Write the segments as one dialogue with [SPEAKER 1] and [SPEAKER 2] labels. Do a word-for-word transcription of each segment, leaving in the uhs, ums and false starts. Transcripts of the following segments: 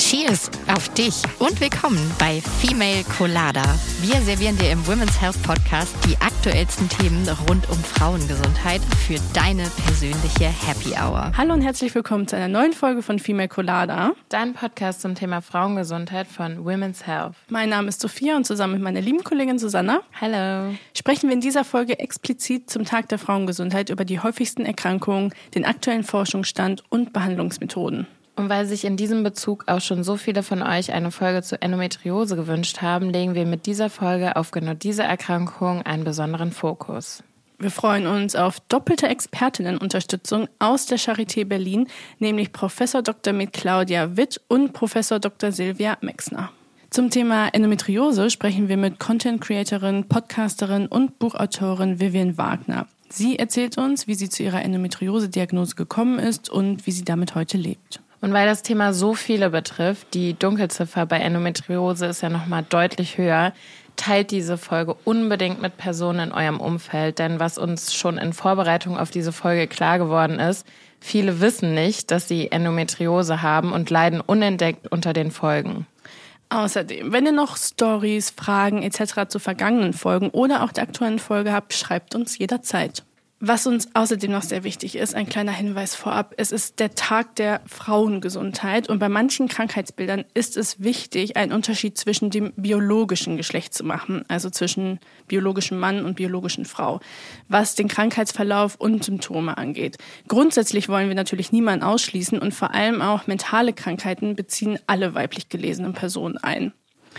[SPEAKER 1] Cheers auf dich und willkommen bei Female Colada. Wir servieren dir im Women's Health Podcast die aktuellsten Themen rund um Frauengesundheit für deine persönliche Happy Hour.
[SPEAKER 2] Hallo und herzlich willkommen zu einer neuen Folge von Female Colada.
[SPEAKER 3] Dein Podcast zum Thema Frauengesundheit von Women's Health.
[SPEAKER 2] Mein Name ist Sophia und zusammen mit meiner lieben Kollegin Susanna
[SPEAKER 3] Hallo.
[SPEAKER 2] sprechen wir in dieser Folge explizit zum Tag der Frauengesundheit über die häufigsten Erkrankungen, den aktuellen Forschungsstand und Behandlungsmethoden.
[SPEAKER 3] Und weil sich in diesem Bezug auch schon so viele von euch eine Folge zu Endometriose gewünscht haben, legen wir mit dieser Folge auf genau diese Erkrankung einen besonderen Fokus.
[SPEAKER 2] Wir freuen uns auf doppelte Expertinnenunterstützung aus der Charité Berlin, nämlich Professor Doktor Med Claudia Witt und Professor Doktor Silvia Mexner. Zum Thema Endometriose sprechen wir mit Content-Creatorin, Podcasterin und Buchautorin Vivian Wagner. Sie erzählt uns, wie sie zu ihrer Endometriose-Diagnose gekommen ist und wie sie damit heute lebt.
[SPEAKER 3] Und weil das Thema so viele betrifft, die Dunkelziffer bei Endometriose ist ja nochmal deutlich höher, teilt diese Folge unbedingt mit Personen in eurem Umfeld. Denn was uns schon in Vorbereitung auf diese Folge klar geworden ist, viele wissen nicht, dass sie Endometriose haben und leiden unentdeckt unter den Folgen.
[SPEAKER 2] Außerdem, wenn ihr noch Stories, Fragen et cetera zu vergangenen Folgen oder auch der aktuellen Folge habt, schreibt uns jederzeit. Was uns außerdem noch sehr wichtig ist, ein kleiner Hinweis vorab, es ist der Tag der Frauengesundheit und bei manchen Krankheitsbildern ist es wichtig, einen Unterschied zwischen dem biologischen Geschlecht zu machen, also zwischen biologischem Mann und biologischen Frau, was den Krankheitsverlauf und Symptome angeht. Grundsätzlich wollen wir natürlich niemanden ausschließen und vor allem auch mentale Krankheiten beziehen alle weiblich gelesenen Personen ein.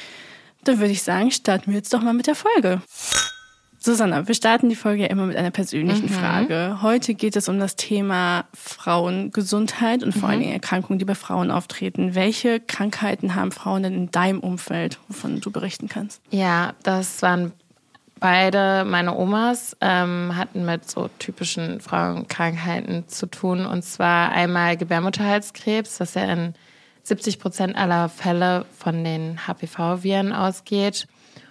[SPEAKER 2] Dann würde ich sagen, starten wir jetzt doch mal mit der Folge. Susanna, wir starten die Folge ja immer mit einer persönlichen mhm. Frage. Heute geht es um das Thema Frauengesundheit und vor mhm. allen Dingen Erkrankungen, die bei Frauen auftreten. Welche Krankheiten haben Frauen denn in deinem Umfeld, wovon du berichten kannst?
[SPEAKER 3] Ja, das waren beide meine Omas, ähm, hatten mit so typischen Frauenkrankheiten zu tun. Und zwar einmal Gebärmutterhalskrebs, das ja in siebzig Prozent aller Fälle von den H P V-Viren ausgeht.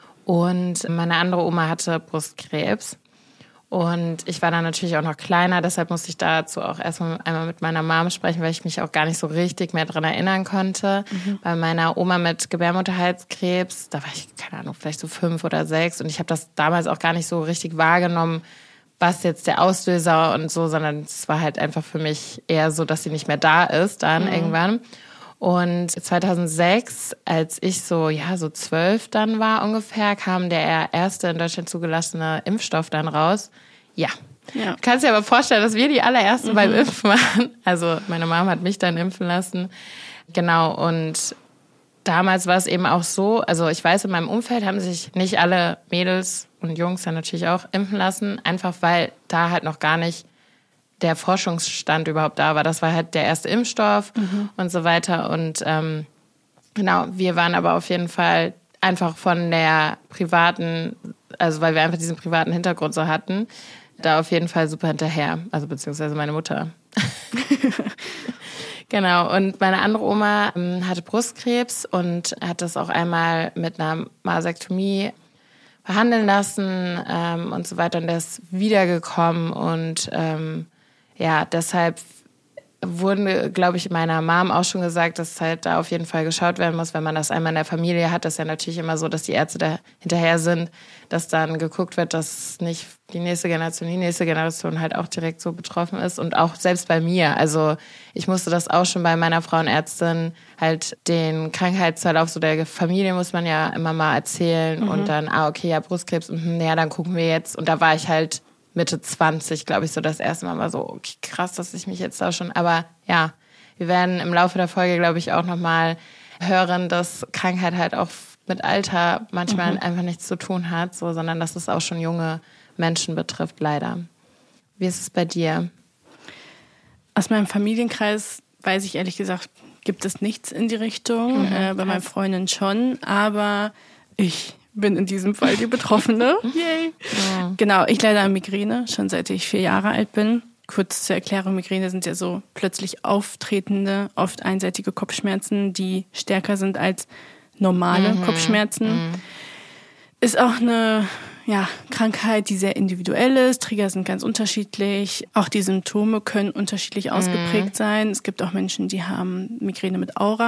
[SPEAKER 3] Und meine andere Oma hatte Brustkrebs. Und ich war dann natürlich auch noch kleiner, deshalb musste ich dazu auch erstmal einmal mit meiner Mom sprechen, weil ich mich auch gar nicht so richtig mehr dran erinnern konnte. Mhm. Bei meiner Oma mit Gebärmutterhalskrebs, da war ich, keine Ahnung, vielleicht so fünf oder sechs. Und ich habe das damals auch gar nicht so richtig wahrgenommen, was jetzt der Auslöser und so, sondern es war halt einfach für mich eher so, dass sie nicht mehr da ist dann mhm. irgendwann. Und zweitausendsechs, als ich so, ja, so zwölf dann war ungefähr, kam der erste in Deutschland zugelassene Impfstoff dann raus. Ja. ja. Du kannst dir aber vorstellen, dass wir die allerersten mhm. beim Impfen waren. Also meine Mama hat mich dann impfen lassen. Genau. Und damals war es eben auch so, also ich weiß, in meinem Umfeld haben sich nicht alle Mädels und Jungs dann natürlich auch impfen lassen. Einfach weil da halt noch gar nicht der Forschungsstand überhaupt da war. Das war halt der erste Impfstoff mhm. und so weiter. Und ähm, genau, wir waren aber auf jeden Fall einfach von der privaten, also weil wir einfach diesen privaten Hintergrund so hatten, da auf jeden Fall super hinterher. Also beziehungsweise meine Mutter. Genau, und meine andere Oma ähm, hatte Brustkrebs und hat das auch einmal mit einer Masektomie behandeln lassen ähm, und so weiter. Und der ist wiedergekommen und ähm, ja, deshalb wurde, glaube ich, meiner Mom auch schon gesagt, dass halt da auf jeden Fall geschaut werden muss, wenn man das einmal in der Familie hat. Das ist ja natürlich immer so, dass die Ärzte da hinterher sind, dass dann geguckt wird, dass nicht die nächste Generation, die nächste Generation halt auch direkt so betroffen ist. Und auch selbst bei mir. Also ich musste das auch schon bei meiner Frauenärztin halt den Krankheitsverlauf so der Familie muss man ja immer mal erzählen. Mhm. Und dann, ah, okay, ja, Brustkrebs, und ja, dann gucken wir jetzt. Und da war ich halt Mitte zwanzig, glaube ich, so das erste Mal war so, okay, krass, dass ich mich jetzt da schon, aber ja, wir werden im Laufe der Folge, glaube ich, auch nochmal hören, dass Krankheit halt auch mit Alter manchmal mhm. einfach nichts zu tun hat, so, sondern dass es auch schon junge Menschen betrifft, leider. Wie ist es bei dir?
[SPEAKER 2] Aus meinem Familienkreis weiß ich ehrlich gesagt, gibt es nichts in die Richtung, mhm, äh, bei meinen Freundinnen schon, aber ich bin in diesem Fall die Betroffene. Yay! Ja. Genau, ich leide an Migräne, schon seit ich vier Jahre alt bin. Kurz zur Erklärung, Migräne sind ja so plötzlich auftretende, oft einseitige Kopfschmerzen, die stärker sind als normale mhm. Kopfschmerzen. Mhm. Ist auch eine ja, Krankheit, die sehr individuell ist. Trigger sind ganz unterschiedlich. Auch die Symptome können unterschiedlich ausgeprägt mhm. sein. Es gibt auch Menschen, die haben Migräne mit Aura.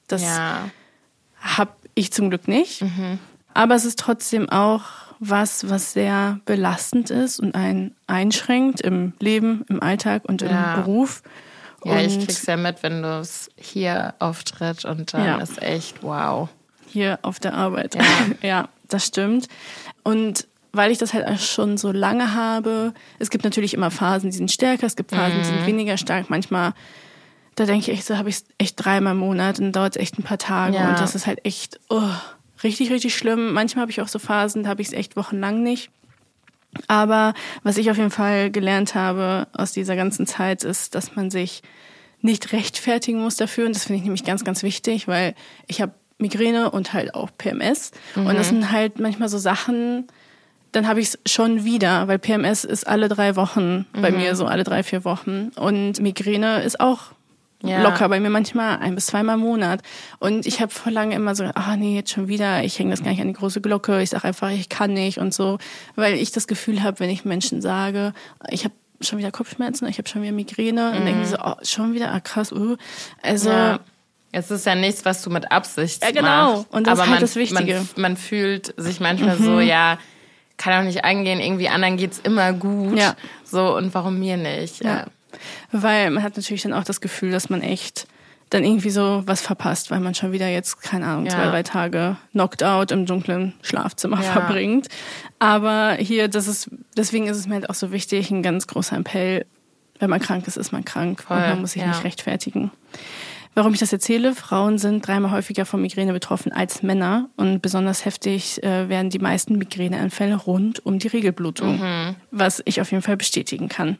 [SPEAKER 2] Das
[SPEAKER 3] ja.
[SPEAKER 2] habe ich zum Glück nicht.
[SPEAKER 3] Mhm.
[SPEAKER 2] Aber es ist trotzdem auch was, was sehr belastend ist und einen einschränkt im Leben, im Alltag und im
[SPEAKER 3] ja.
[SPEAKER 2] Beruf.
[SPEAKER 3] Ja,
[SPEAKER 2] und
[SPEAKER 3] ich krieg's ja mit, wenn du es hier auftritt und dann
[SPEAKER 2] ja.
[SPEAKER 3] ist echt wow.
[SPEAKER 2] Hier auf der Arbeit.
[SPEAKER 3] Ja.
[SPEAKER 2] ja, das stimmt. Und weil ich das halt schon so lange habe, es gibt natürlich immer Phasen, die sind stärker, es gibt Phasen,
[SPEAKER 3] mhm.
[SPEAKER 2] die sind weniger stark. Manchmal, da denke ich echt, so habe ich es echt dreimal im Monat und dann dauert es echt ein paar Tage.
[SPEAKER 3] Ja.
[SPEAKER 2] Und das ist halt echt oh, richtig, richtig schlimm. Manchmal habe ich auch so Phasen, da habe ich es echt wochenlang nicht. Aber was ich auf jeden Fall gelernt habe aus dieser ganzen Zeit, ist, dass man sich nicht rechtfertigen muss dafür. Und das finde ich nämlich ganz, ganz wichtig, weil ich habe Migräne und halt auch P M S. Mhm. Und das sind halt manchmal so Sachen, dann habe ich es schon wieder, weil P M S ist alle drei Wochen bei mhm. mir, so alle drei, vier Wochen. Und Migräne ist auch ja. locker bei mir, manchmal ein bis zweimal im Monat. Und ich habe vor lange immer so, ah nee, jetzt schon wieder, ich hänge das gar nicht an die große Glocke, ich sage einfach, ich kann nicht und so. Weil ich das Gefühl habe, wenn ich Menschen sage, ich habe schon wieder Kopfschmerzen, ich habe schon wieder Migräne, mhm. und denken die so, oh, schon wieder, ah krass, uh. Also
[SPEAKER 3] ja. Es ist ja nichts, was du mit Absicht machst.
[SPEAKER 2] Ja, genau. Und das
[SPEAKER 3] aber
[SPEAKER 2] ist halt
[SPEAKER 3] man,
[SPEAKER 2] das Wichtige.
[SPEAKER 3] Man, man fühlt sich manchmal mhm. so, ja, kann auch nicht angehen, irgendwie anderen geht's immer gut.
[SPEAKER 2] Ja.
[SPEAKER 3] So, und warum mir nicht? Ja.
[SPEAKER 2] ja. Weil man hat natürlich dann auch das Gefühl, dass man echt dann irgendwie so was verpasst, weil man schon wieder jetzt, keine Ahnung,
[SPEAKER 3] ja.
[SPEAKER 2] zwei, drei Tage knocked out im dunklen Schlafzimmer
[SPEAKER 3] ja.
[SPEAKER 2] verbringt. Aber hier, das ist, deswegen ist es mir halt auch so wichtig, ein ganz großer Appell, wenn man krank ist, ist man krank. Voll. Und man muss sich ja. nicht rechtfertigen. Warum ich das erzähle, Frauen sind dreimal häufiger von Migräne betroffen als Männer und besonders heftig äh, werden die meisten Migräneanfälle rund um die Regelblutung, mhm. was ich auf jeden Fall bestätigen kann.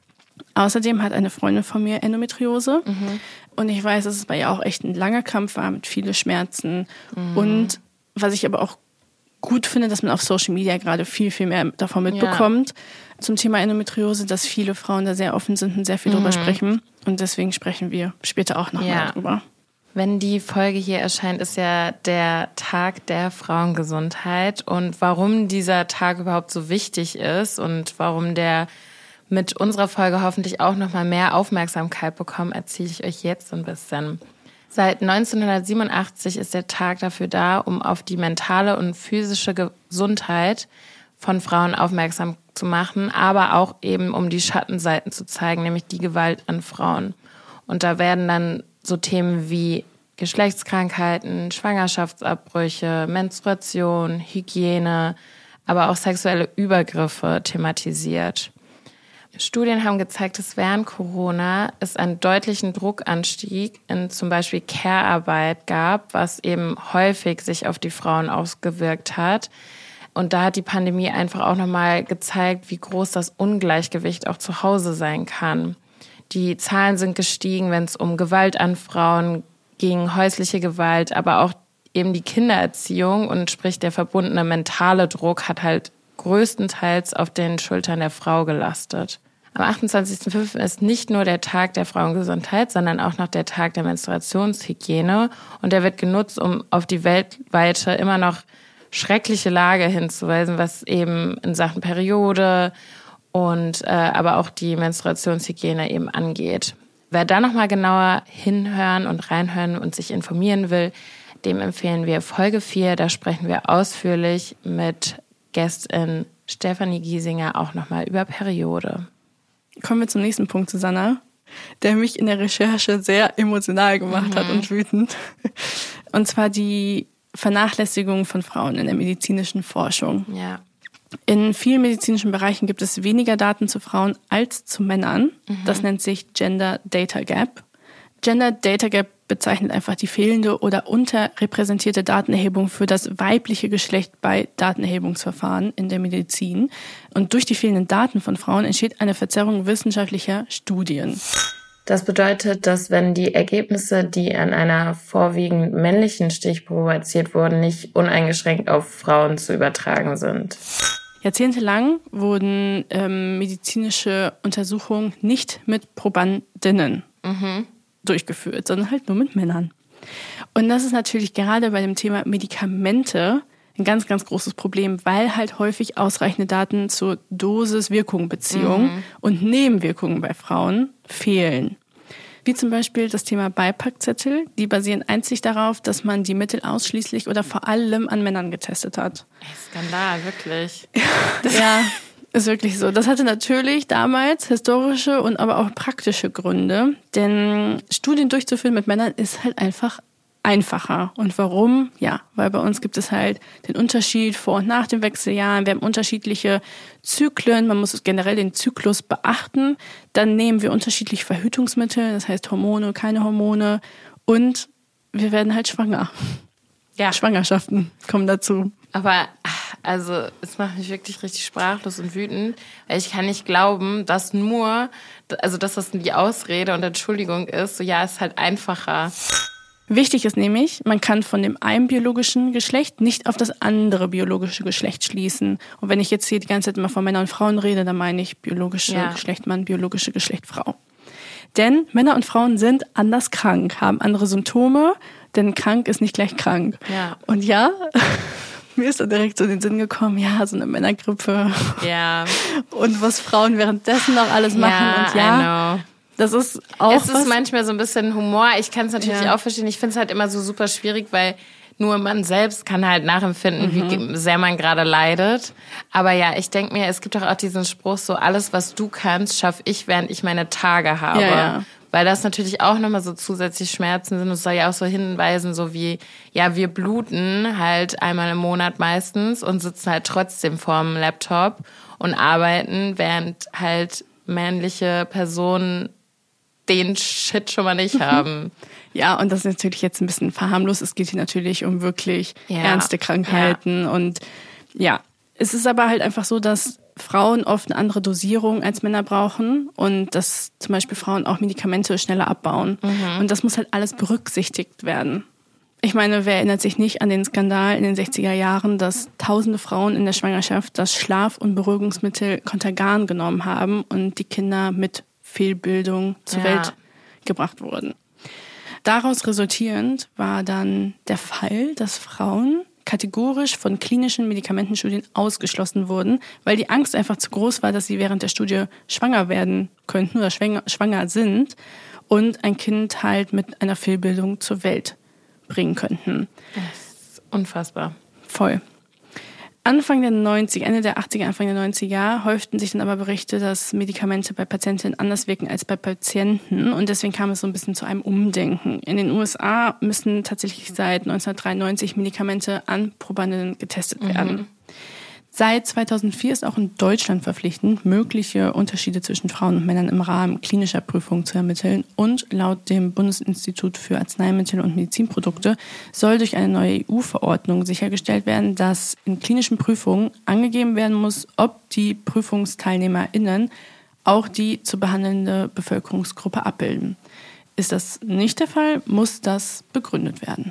[SPEAKER 2] Außerdem hat eine Freundin von mir Endometriose mhm. und ich weiß, dass es bei ihr auch echt ein langer Kampf war mit vielen Schmerzen mhm. und was ich aber auch gut finde, dass man auf Social Media gerade viel, viel mehr davon mitbekommt. Ja. Zum Thema Endometriose, dass viele Frauen da sehr offen sind und sehr viel mhm. drüber sprechen. Und deswegen sprechen wir später auch nochmal
[SPEAKER 3] ja.
[SPEAKER 2] drüber.
[SPEAKER 3] Wenn die Folge hier erscheint, ist ja der Tag der Frauengesundheit. Und warum dieser Tag überhaupt so wichtig ist und warum der mit unserer Folge hoffentlich auch nochmal mehr Aufmerksamkeit bekommt, erzähle ich euch jetzt so ein bisschen. Seit neunzehnhundertsiebenundachtzig ist der Tag dafür da, um auf die mentale und physische Gesundheit von Frauen aufmerksam zu machen, aber auch eben um die Schattenseiten zu zeigen, nämlich die Gewalt an Frauen. Und da werden dann so Themen wie Geschlechtskrankheiten, Schwangerschaftsabbrüche, Menstruation, Hygiene, aber auch sexuelle Übergriffe thematisiert. Studien haben gezeigt, dass während Corona es einen deutlichen Druckanstieg in zum Beispiel Care-Arbeit gab, was eben häufig sich auf die Frauen ausgewirkt hat. Und da hat die Pandemie einfach auch nochmal gezeigt, wie groß das Ungleichgewicht auch zu Hause sein kann. Die Zahlen sind gestiegen, wenn es um Gewalt an Frauen ging, häusliche Gewalt, aber auch eben die Kindererziehung und sprich der verbundene mentale Druck hat halt größtenteils auf den Schultern der Frau gelastet. Am achtundzwanzigsten fünften ist nicht nur der Tag der Frauengesundheit, sondern auch noch der Tag der Menstruationshygiene. Und der wird genutzt, um auf die weltweite immer noch schreckliche Lage hinzuweisen, was eben in Sachen Periode und äh, aber auch die Menstruationshygiene eben angeht. Wer da nochmal genauer hinhören und reinhören und sich informieren will, dem empfehlen wir Folge vier. Da sprechen wir ausführlich mit Gästin Stefanie Giesinger auch nochmal über Periode.
[SPEAKER 2] Kommen wir zum nächsten Punkt, Susanna, der mich in der Recherche sehr emotional gemacht mhm. hat und wütend. Und zwar die Vernachlässigung von Frauen in der medizinischen Forschung.
[SPEAKER 3] Ja.
[SPEAKER 2] In vielen medizinischen Bereichen gibt es weniger Daten zu Frauen als zu Männern. Mhm. Das nennt sich Gender Data Gap. Gender Data Gap bezeichnet einfach die fehlende oder unterrepräsentierte Datenerhebung für das weibliche Geschlecht bei Datenerhebungsverfahren in der Medizin. Und durch die fehlenden Daten von Frauen entsteht eine Verzerrung wissenschaftlicher Studien.
[SPEAKER 3] Das bedeutet, dass wenn die Ergebnisse, die an einer vorwiegend männlichen Stichprobe erzielt wurden, nicht uneingeschränkt auf Frauen zu übertragen sind.
[SPEAKER 2] Jahrzehntelang wurden ähm, medizinische Untersuchungen nicht mit Probandinnen mhm. durchgeführt, sondern halt nur mit Männern. Und das ist natürlich gerade bei dem Thema Medikamente ein ganz, ganz großes Problem, weil halt häufig ausreichende Daten zur Dosis-Wirkung-Beziehung mhm. und Nebenwirkungen bei Frauen fehlen. Wie zum Beispiel das Thema Beipackzettel. Die basieren einzig darauf, dass man die Mittel ausschließlich oder vor allem an Männern getestet hat.
[SPEAKER 3] Skandal, wirklich.
[SPEAKER 2] Ja, ist wirklich so. Das hatte natürlich damals historische und aber auch praktische Gründe. Denn Studien durchzuführen mit Männern ist halt einfach einfacher. Und warum? Ja, weil bei uns gibt es halt den Unterschied vor und nach den Wechseljahren. Wir haben unterschiedliche Zyklen. Man muss generell den Zyklus beachten. Dann nehmen wir unterschiedliche Verhütungsmittel, das heißt Hormone, keine Hormone. Und wir werden halt schwanger.
[SPEAKER 3] Ja.
[SPEAKER 2] Schwangerschaften kommen dazu.
[SPEAKER 3] Aber also es macht mich wirklich richtig sprachlos und wütend, weil ich kann nicht glauben, dass nur, also dass das die Ausrede und Entschuldigung ist, so ja, ist halt einfacher.
[SPEAKER 2] Wichtig ist nämlich, man kann von dem einen biologischen Geschlecht nicht auf das andere biologische Geschlecht schließen. Und wenn ich jetzt hier die ganze Zeit immer von Männern und Frauen rede, dann meine ich biologische
[SPEAKER 3] ja.
[SPEAKER 2] Geschlecht Mann, biologische Geschlecht Frau. Denn Männer und Frauen sind anders krank, haben andere Symptome, denn krank ist nicht gleich krank.
[SPEAKER 3] Ja.
[SPEAKER 2] Und ja, mir ist da direkt so in den Sinn gekommen, ja, so eine Männergrippe.
[SPEAKER 3] Ja.
[SPEAKER 2] Und was Frauen währenddessen noch alles machen.
[SPEAKER 3] Ja,
[SPEAKER 2] und ja,
[SPEAKER 3] I know.
[SPEAKER 2] Das ist auch
[SPEAKER 3] Es ist
[SPEAKER 2] was,
[SPEAKER 3] manchmal so ein bisschen Humor. Ich kann es natürlich
[SPEAKER 2] Ja.
[SPEAKER 3] auch verstehen. Ich finde es halt immer so super schwierig, weil nur man selbst kann halt nachempfinden,
[SPEAKER 2] Mhm.
[SPEAKER 3] wie sehr man gerade leidet. Aber ja, ich denke mir, es gibt doch auch diesen Spruch, so alles, was du kannst, schaffe ich, während ich meine Tage habe.
[SPEAKER 2] Ja, ja.
[SPEAKER 3] Weil das natürlich auch nochmal so zusätzlich Schmerzen sind. Es soll ja auch so hinweisen, so wie, ja, wir bluten halt einmal im Monat meistens und sitzen halt trotzdem vorm Laptop und arbeiten, während halt männliche Personen den Shit schon mal nicht haben.
[SPEAKER 2] Ja, und das ist natürlich jetzt ein bisschen verharmlos. Es geht hier natürlich um wirklich
[SPEAKER 3] Ja.
[SPEAKER 2] ernste Krankheiten. Ja. Und ja, es ist aber halt einfach so, dass Frauen oft eine andere Dosierung als Männer brauchen und dass zum Beispiel Frauen auch Medikamente schneller abbauen. Mhm. Und das muss halt alles berücksichtigt werden. Ich meine, wer erinnert sich nicht an den Skandal in den sechziger Jahren, dass tausende Frauen in der Schwangerschaft das Schlaf- und Beruhigungsmittel Contergan genommen haben und die Kinder mit Fehlbildung zur
[SPEAKER 3] Ja.
[SPEAKER 2] Welt gebracht wurden. Daraus resultierend war dann der Fall, dass Frauen kategorisch von klinischen Medikamentenstudien ausgeschlossen wurden, weil die Angst einfach zu groß war, dass sie während der Studie schwanger werden könnten oder schwanger, schwanger sind und ein Kind halt mit einer Fehlbildung zur Welt bringen könnten.
[SPEAKER 3] Das ist unfassbar.
[SPEAKER 2] Voll. Anfang der neunziger, Ende der achtziger, Anfang der neunziger häuften sich dann aber Berichte, dass Medikamente bei Patientinnen anders wirken als bei Patienten und deswegen kam es so ein bisschen zu einem Umdenken. In den U S A müssen tatsächlich seit neunzehnhundertdreiundneunzig Medikamente an Probanden getestet werden. Mhm. Seit zweitausendvier ist auch in Deutschland verpflichtend, mögliche Unterschiede zwischen Frauen und Männern im Rahmen klinischer Prüfungen zu ermitteln. Und laut dem Bundesinstitut für Arzneimittel und Medizinprodukte soll durch eine neue E U-Verordnung sichergestellt werden, dass in klinischen Prüfungen angegeben werden muss, ob die PrüfungsteilnehmerInnen auch die zu behandelnde Bevölkerungsgruppe abbilden. Ist das nicht der Fall, muss das begründet werden.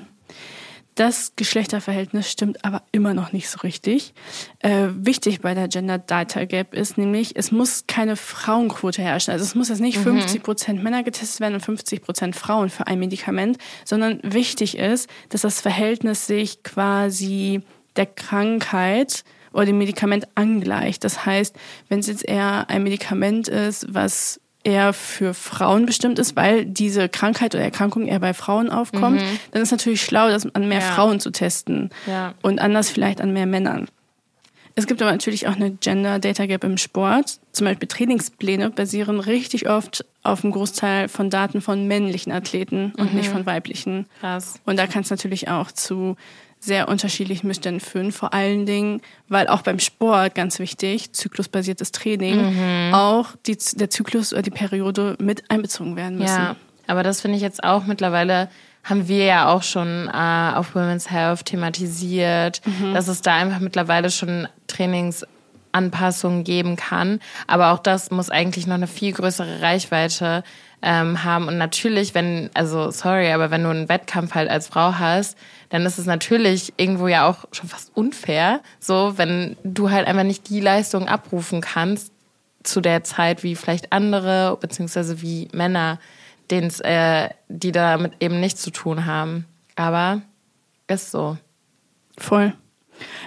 [SPEAKER 2] Das Geschlechterverhältnis stimmt aber immer noch nicht so richtig. Äh, wichtig bei der Gender Data Gap ist nämlich, es muss keine Frauenquote herrschen. Also es muss jetzt nicht mhm. fünfzig Prozent Männer getestet werden und fünfzig Prozent Frauen für ein Medikament, sondern wichtig ist, dass das Verhältnis sich quasi der Krankheit oder dem Medikament angleicht. Das heißt, wenn es jetzt eher ein Medikament ist, was eher für Frauen bestimmt ist, weil diese Krankheit oder Erkrankung eher bei Frauen aufkommt, mhm. dann ist natürlich schlau, das an mehr ja. Frauen zu testen
[SPEAKER 3] ja.
[SPEAKER 2] und anders vielleicht an mehr Männern. Es gibt aber natürlich auch eine Gender Data Gap im Sport. Zum Beispiel Trainingspläne basieren richtig oft auf einem Großteil von Daten von männlichen Athleten und
[SPEAKER 3] mhm.
[SPEAKER 2] nicht von weiblichen.
[SPEAKER 3] Krass.
[SPEAKER 2] Und da kann es natürlich auch zu sehr unterschiedlichen Missständen führen. Vor allen Dingen, weil auch beim Sport, ganz wichtig, zyklusbasiertes Training, mhm. auch die, der Zyklus oder die Periode mit einbezogen werden müssen.
[SPEAKER 3] Ja, aber das finde ich jetzt auch mittlerweile, haben wir ja auch schon äh, auf Women's Health thematisiert, mhm. dass es da einfach mittlerweile schon Trainingsanpassungen geben kann. Aber auch das muss eigentlich noch eine viel größere Reichweite ähm, haben. Und natürlich, wenn, also sorry, aber wenn du einen Wettkampf halt als Frau hast, dann ist es natürlich irgendwo ja auch schon fast unfair, so wenn du halt einfach nicht die Leistung abrufen kannst zu der Zeit wie vielleicht andere, beziehungsweise wie Männer, den's, äh, die damit eben nichts zu tun haben. Aber ist so.
[SPEAKER 2] Voll.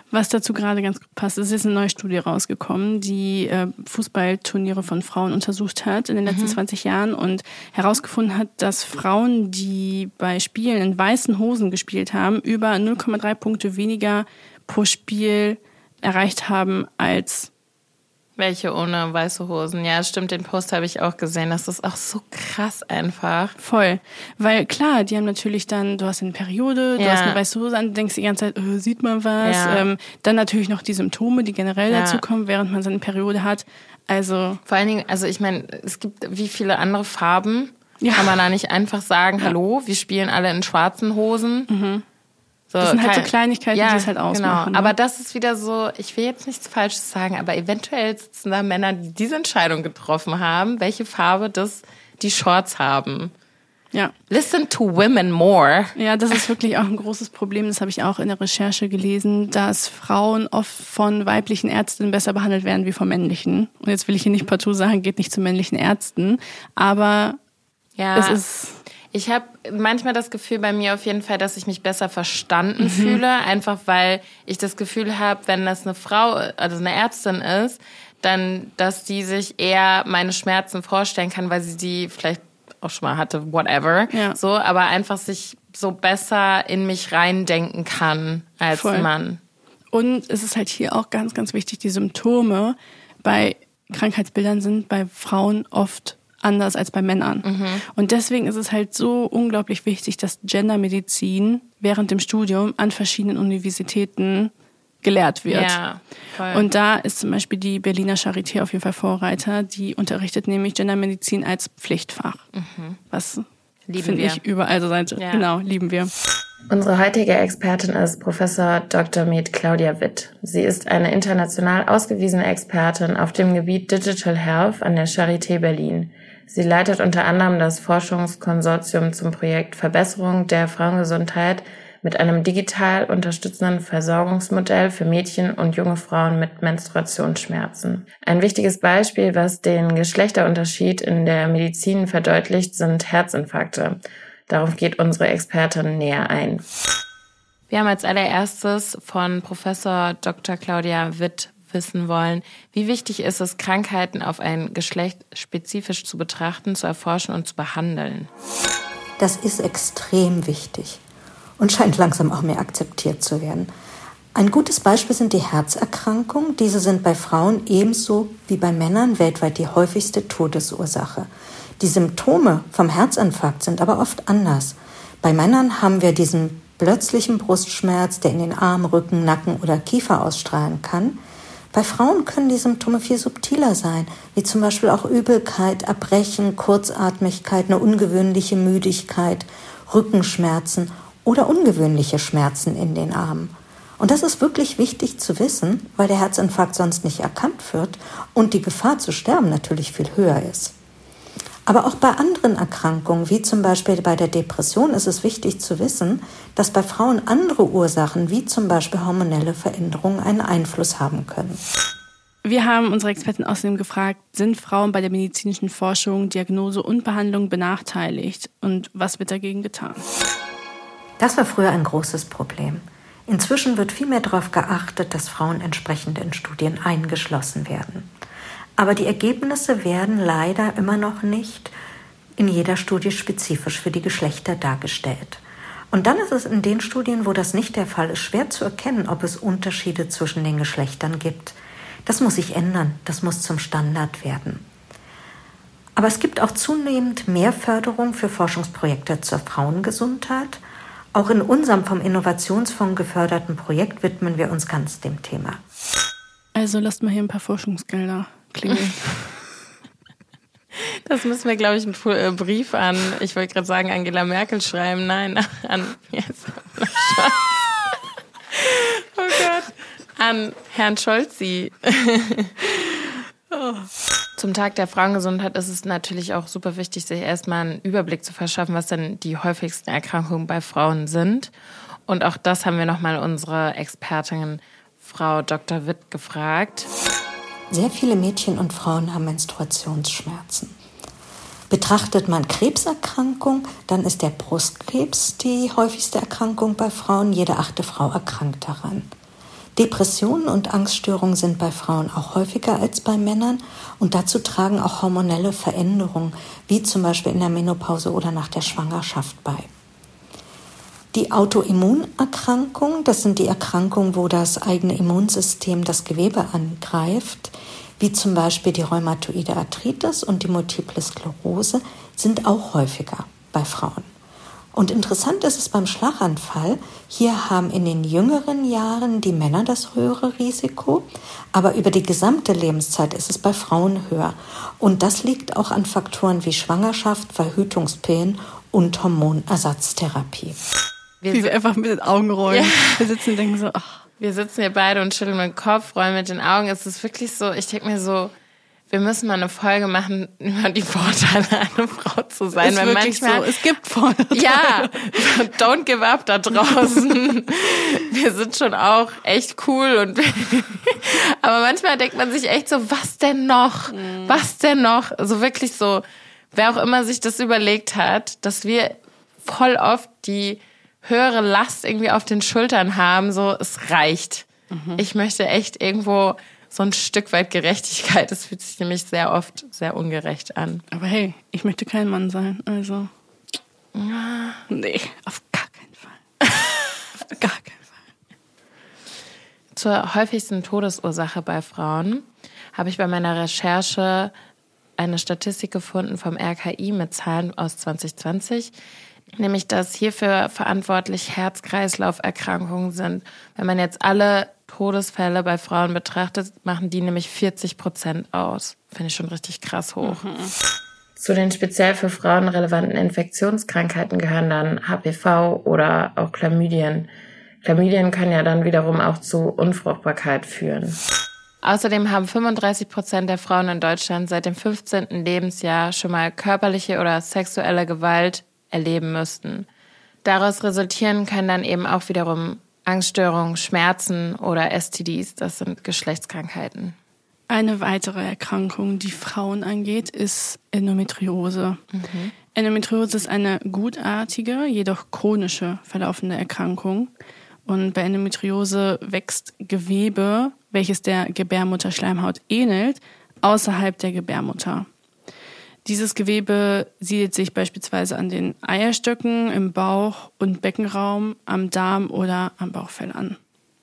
[SPEAKER 2] Was dazu gerade ganz gut passt, ist jetzt eine neue Studie rausgekommen, die äh, Fußballturniere von Frauen untersucht hat in den letzten mhm. zwanzig Jahren und herausgefunden hat, dass Frauen, die bei Spielen in weißen Hosen gespielt haben, über null Komma drei Punkte weniger pro Spiel erreicht haben als
[SPEAKER 3] welche ohne weiße Hosen. Ja, stimmt, den Post habe ich auch gesehen. Das ist auch so krass einfach.
[SPEAKER 2] Voll. Weil klar, die haben natürlich dann, du hast eine Periode, du ja. hast eine weiße Hose an, denkst die ganze Zeit, oh, sieht man was. Ja. Ähm, dann natürlich noch die Symptome, die generell ja. dazu kommen, während man seine Periode hat. Also
[SPEAKER 3] vor allen Dingen, also ich meine, es gibt wie viele andere Farben. Ja. Kann man da nicht einfach sagen, ja. hallo, wir spielen alle in schwarzen Hosen.
[SPEAKER 2] Mhm. So, das sind halt so Kleinigkeiten, ja, die es halt ausmachen.
[SPEAKER 3] Genau. Ne? Aber das ist wieder so, ich will jetzt nichts Falsches sagen, aber eventuell sitzen da Männer, die diese Entscheidung getroffen haben, welche Farbe das die Shorts haben.
[SPEAKER 2] Ja.
[SPEAKER 3] Listen to women more.
[SPEAKER 2] Ja, das ist wirklich auch ein großes Problem. Das habe ich auch in der Recherche gelesen, dass Frauen oft von weiblichen Ärztinnen besser behandelt werden wie von männlichen. Und jetzt will ich hier nicht partout sagen, geht nicht zu männlichen Ärzten, aber ja. es ist...
[SPEAKER 3] Ich habe manchmal das Gefühl bei mir auf jeden Fall, dass ich mich besser verstanden mhm. fühle, einfach weil ich das Gefühl habe, wenn das eine Frau, also eine Ärztin ist, dann, dass die sich eher meine Schmerzen vorstellen kann, weil sie die vielleicht auch schon mal hatte, whatever, ja. so, aber einfach sich so besser in mich reindenken kann als Voll. Mann.
[SPEAKER 2] Und es ist halt hier auch ganz, ganz wichtig, die Symptome bei Krankheitsbildern sind bei Frauen oft anders als bei Männern. Mhm. Und deswegen ist es halt so unglaublich wichtig, dass Gendermedizin während dem Studium an verschiedenen Universitäten gelehrt wird.
[SPEAKER 3] Ja, voll.
[SPEAKER 2] Und da ist zum Beispiel die Berliner Charité auf jeden Fall Vorreiter. Die unterrichtet nämlich Gendermedizin als Pflichtfach. Mhm. Was finde ich überall so sein. Ja. Genau, lieben wir.
[SPEAKER 4] Unsere heutige Expertin ist Professor Doktor med Claudia Witt. Sie ist eine international ausgewiesene Expertin auf dem Gebiet Digital Health an der Charité Berlin. Sie leitet unter anderem das Forschungskonsortium zum Projekt Verbesserung der Frauengesundheit mit einem digital unterstützenden Versorgungsmodell für Mädchen und junge Frauen mit Menstruationsschmerzen. Ein wichtiges Beispiel, was den Geschlechterunterschied in der Medizin verdeutlicht, sind Herzinfarkte. Darauf geht unsere Expertin näher ein.
[SPEAKER 3] Wir haben als allererstes von Professor Doktor Claudia Witt wissen wollen, wie wichtig ist es, Krankheiten auf ein Geschlecht spezifisch zu betrachten, zu erforschen und zu behandeln.
[SPEAKER 5] Das ist extrem wichtig und scheint langsam auch mehr akzeptiert zu werden. Ein gutes Beispiel sind die Herzerkrankungen. Diese sind bei Frauen ebenso wie bei Männern weltweit die häufigste Todesursache. Die Symptome vom Herzinfarkt sind aber oft anders. Bei Männern haben wir diesen plötzlichen Brustschmerz, der in den Arm, Rücken, Nacken oder Kiefer ausstrahlen kann. Bei Frauen können die Symptome viel subtiler sein, wie zum Beispiel auch Übelkeit, Erbrechen, Kurzatmigkeit, eine ungewöhnliche Müdigkeit, Rückenschmerzen oder ungewöhnliche Schmerzen in den Armen. Und das ist wirklich wichtig zu wissen, weil der Herzinfarkt sonst nicht erkannt wird und die Gefahr zu sterben natürlich viel höher ist. Aber auch bei anderen Erkrankungen, wie zum Beispiel bei der Depression, ist es wichtig zu wissen, dass bei Frauen andere Ursachen, wie zum Beispiel hormonelle Veränderungen, einen Einfluss haben können.
[SPEAKER 2] Wir haben unsere Experten außerdem gefragt, sind Frauen bei der medizinischen Forschung, Diagnose und Behandlung benachteiligt? Und was wird dagegen getan?
[SPEAKER 5] Das war früher ein großes Problem. Inzwischen wird viel mehr darauf geachtet, dass Frauen entsprechend in Studien eingeschlossen werden. Aber die Ergebnisse werden leider immer noch nicht in jeder Studie spezifisch für die Geschlechter dargestellt. Und dann ist es in den Studien, wo das nicht der Fall ist, schwer zu erkennen, ob es Unterschiede zwischen den Geschlechtern gibt. Das muss sich ändern, das muss zum Standard werden. Aber es gibt auch zunehmend mehr Förderung für Forschungsprojekte zur Frauengesundheit. Auch in unserem vom Innovationsfonds geförderten Projekt widmen wir uns ganz dem Thema.
[SPEAKER 2] Also lasst mal hier ein paar Forschungsgelder klingeln.
[SPEAKER 3] Das müssen wir, glaube ich, einen Brief an, ich wollte gerade sagen, Angela Merkel schreiben. Nein, an, yes. Oh Gott, an Herrn Scholzi. Oh. Zum Tag der Frauengesundheit ist es natürlich auch super wichtig, sich erstmal einen Überblick zu verschaffen, was denn die häufigsten Erkrankungen bei Frauen sind. Und auch das haben wir nochmal unsere Expertin, Frau Doktor Witt, gefragt.
[SPEAKER 5] Sehr viele Mädchen und Frauen haben Menstruationsschmerzen. Betrachtet man Krebserkrankung, dann ist der Brustkrebs die häufigste Erkrankung bei Frauen. Jede achte Frau erkrankt daran. Depressionen und Angststörungen sind bei Frauen auch häufiger als bei Männern und dazu tragen auch hormonelle Veränderungen, wie zum Beispiel in der Menopause oder nach der Schwangerschaft bei. Die Autoimmunerkrankungen, das sind die Erkrankungen, wo das eigene Immunsystem das Gewebe angreift, wie zum Beispiel die rheumatoide Arthritis und die Multiple Sklerose, sind auch häufiger bei Frauen. Und interessant ist es beim Schlaganfall, hier haben in den jüngeren Jahren die Männer das höhere Risiko, aber über die gesamte Lebenszeit ist es bei Frauen höher. Und das liegt auch an Faktoren wie Schwangerschaft, Verhütungspillen und Hormonersatztherapie.
[SPEAKER 2] Wir Wie wir einfach mit den Augen rollen. Ja. Wir sitzen und denken so, ach.
[SPEAKER 3] Wir sitzen hier beide und schütteln mit dem Kopf, rollen mit den Augen. Es ist wirklich so, ich denke mir so, wir müssen mal eine Folge machen über die Vorteile, eine Frau zu sein.
[SPEAKER 2] Ist
[SPEAKER 3] weil
[SPEAKER 2] wirklich
[SPEAKER 3] manchmal,
[SPEAKER 2] so, es gibt Vorteile.
[SPEAKER 3] Ja, don't give up da draußen. Wir sind schon auch echt cool. und Aber manchmal denkt man sich echt so, was denn noch? Mhm. Was denn noch? Also wirklich so, wer auch immer sich das überlegt hat, dass wir voll oft die höhere Last irgendwie auf den Schultern haben, so, es reicht. Mhm. Ich möchte echt irgendwo so ein Stück weit Gerechtigkeit. Das fühlt sich nämlich sehr oft sehr ungerecht an.
[SPEAKER 2] Aber hey, ich möchte kein Mann sein, also. Ja. Nee, auf gar keinen Fall. Auf gar keinen Fall.
[SPEAKER 3] Zur häufigsten Todesursache bei Frauen habe ich bei meiner Recherche eine Statistik gefunden vom R K I mit Zahlen aus zwanzig zwanzig. Nämlich, dass hierfür verantwortlich Herz-Kreislauf-Erkrankungen sind. Wenn man jetzt alle Todesfälle bei Frauen betrachtet, machen die nämlich vierzig Prozent aus. Finde ich schon richtig krass hoch. Mhm.
[SPEAKER 4] Zu den speziell für Frauen relevanten Infektionskrankheiten gehören dann H P V oder auch Chlamydien. Chlamydien können ja dann wiederum auch zu Unfruchtbarkeit führen.
[SPEAKER 3] Außerdem haben fünfunddreißig Prozent der Frauen in Deutschland seit dem fünfzehnten Lebensjahr schon mal körperliche oder sexuelle Gewalt erleben müssten. Daraus resultieren können dann eben auch wiederum Angststörungen, Schmerzen oder S T Ds, das sind Geschlechtskrankheiten.
[SPEAKER 2] Eine weitere Erkrankung, die Frauen angeht, ist Endometriose. Mhm. Endometriose ist eine gutartige, jedoch chronische verlaufende Erkrankung. Und bei Endometriose wächst Gewebe, welches der Gebärmutterschleimhaut ähnelt, außerhalb der Gebärmutter. Dieses Gewebe siedelt sich beispielsweise an den Eierstöcken, im Bauch- und Beckenraum, am Darm oder am Bauchfell an.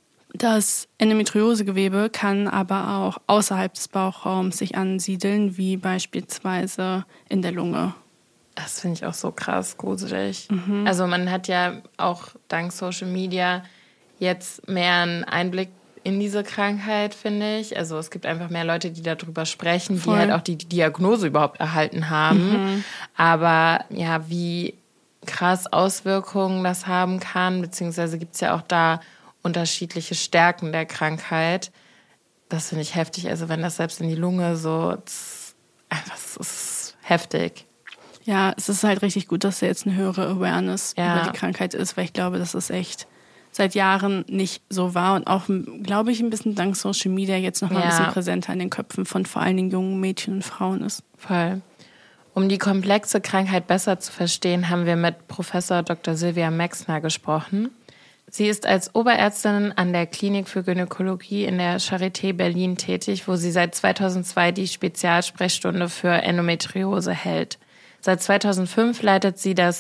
[SPEAKER 2] Das Endometriosegewebe kann aber auch außerhalb des Bauchraums sich ansiedeln, wie beispielsweise in der Lunge.
[SPEAKER 3] Das finde ich auch so krass gruselig. Mhm. Also man hat ja auch dank Social Media jetzt mehr einen Einblick in diese Krankheit, finde ich. Also es gibt einfach mehr Leute, die darüber sprechen, Voll. die halt auch die Diagnose überhaupt erhalten haben. Mhm. Aber ja, wie krass Auswirkungen das haben kann, beziehungsweise gibt es ja auch da unterschiedliche Stärken der Krankheit. Das finde ich heftig. Also wenn das selbst in die Lunge so, das, das ist heftig.
[SPEAKER 2] Ja, es ist halt richtig gut, dass da jetzt eine höhere Awareness
[SPEAKER 3] ja.
[SPEAKER 2] über die Krankheit ist, weil ich glaube, das ist echt seit Jahren nicht so war und auch, glaube ich, ein bisschen dank Social Media jetzt noch mal ja. ein bisschen präsenter in den Köpfen von vor allen Dingen jungen Mädchen und Frauen ist.
[SPEAKER 3] Voll. Um die komplexe Krankheit besser zu verstehen, haben wir mit Professor Doktor Sylvia Maxner gesprochen. Sie ist als Oberärztin an der Klinik für Gynäkologie in der Charité Berlin tätig, wo sie seit zweitausendzwei die Spezialsprechstunde für Endometriose hält. Seit zweitausendfünf leitet sie das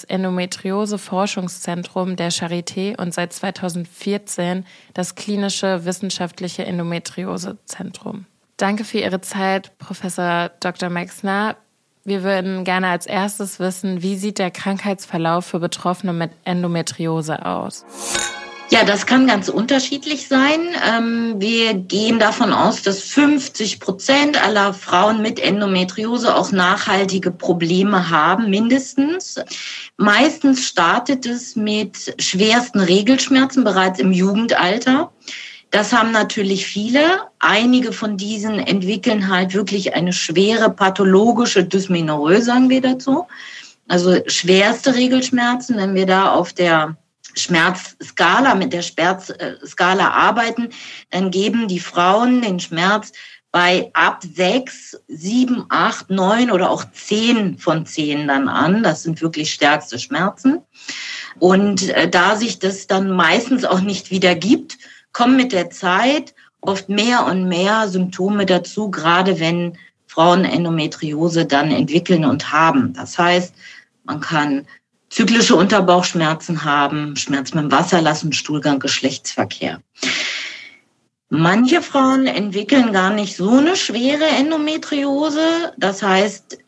[SPEAKER 3] Endometriose-Forschungszentrum der Charité und seit zweitausendvierzehn das klinische wissenschaftliche Endometriose-Zentrum. Danke für Ihre Zeit, Professor Doktor Maxner. Wir würden gerne als erstes wissen, wie sieht der Krankheitsverlauf für Betroffene mit Endometriose aus?
[SPEAKER 6] Ja, das kann ganz unterschiedlich sein. Wir gehen davon aus, dass fünfzig Prozent aller Frauen mit Endometriose auch nachhaltige Probleme haben, mindestens. Meistens startet es mit schwersten Regelschmerzen bereits im Jugendalter. Das haben natürlich viele. Einige von diesen entwickeln halt wirklich eine schwere pathologische Dysmenorrhoe, sagen wir dazu. Also schwerste Regelschmerzen, wenn wir da auf der Schmerzskala, mit der Schmerzskala arbeiten, dann geben die Frauen den Schmerz bei ab sechs, sieben, acht, neun oder auch zehn von zehn dann an. Das sind wirklich stärkste Schmerzen. Und da sich das dann meistens auch nicht wieder gibt, kommen mit der Zeit oft mehr und mehr Symptome dazu, gerade wenn Frauen Endometriose dann entwickeln und haben. Das heißt, man kann zyklische Unterbauchschmerzen haben, Schmerzen beim Wasserlassen, Stuhlgang, Geschlechtsverkehr. Manche Frauen entwickeln gar nicht so eine schwere Endometriose. Das heißt,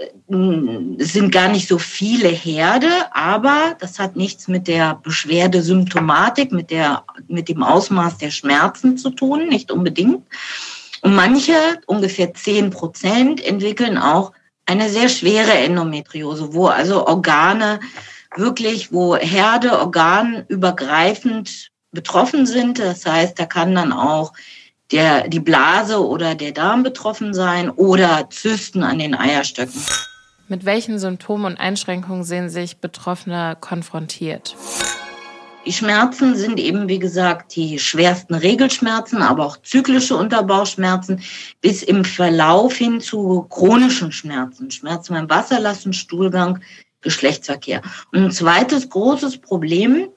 [SPEAKER 6] es sind gar nicht so viele Herde, aber das hat nichts mit der Beschwerdesymptomatik, mit der, mit dem Ausmaß der Schmerzen zu tun, nicht unbedingt. Und manche, ungefähr zehn Prozent, entwickeln auch eine sehr schwere Endometriose, wo also Organe wirklich, wo Herde organübergreifend betroffen sind. Das heißt, da kann dann auch der, die Blase oder der Darm betroffen sein oder Zysten an den Eierstöcken.
[SPEAKER 3] Mit welchen Symptomen und Einschränkungen sehen sich Betroffene konfrontiert?
[SPEAKER 6] Die Schmerzen sind eben, wie gesagt, die schwersten Regelschmerzen, aber auch zyklische Unterbauchschmerzen bis im Verlauf hin zu chronischen Schmerzen. Schmerzen beim Wasserlassen, Stuhlgang, Geschlechtsverkehr. Und ein zweites großes Problem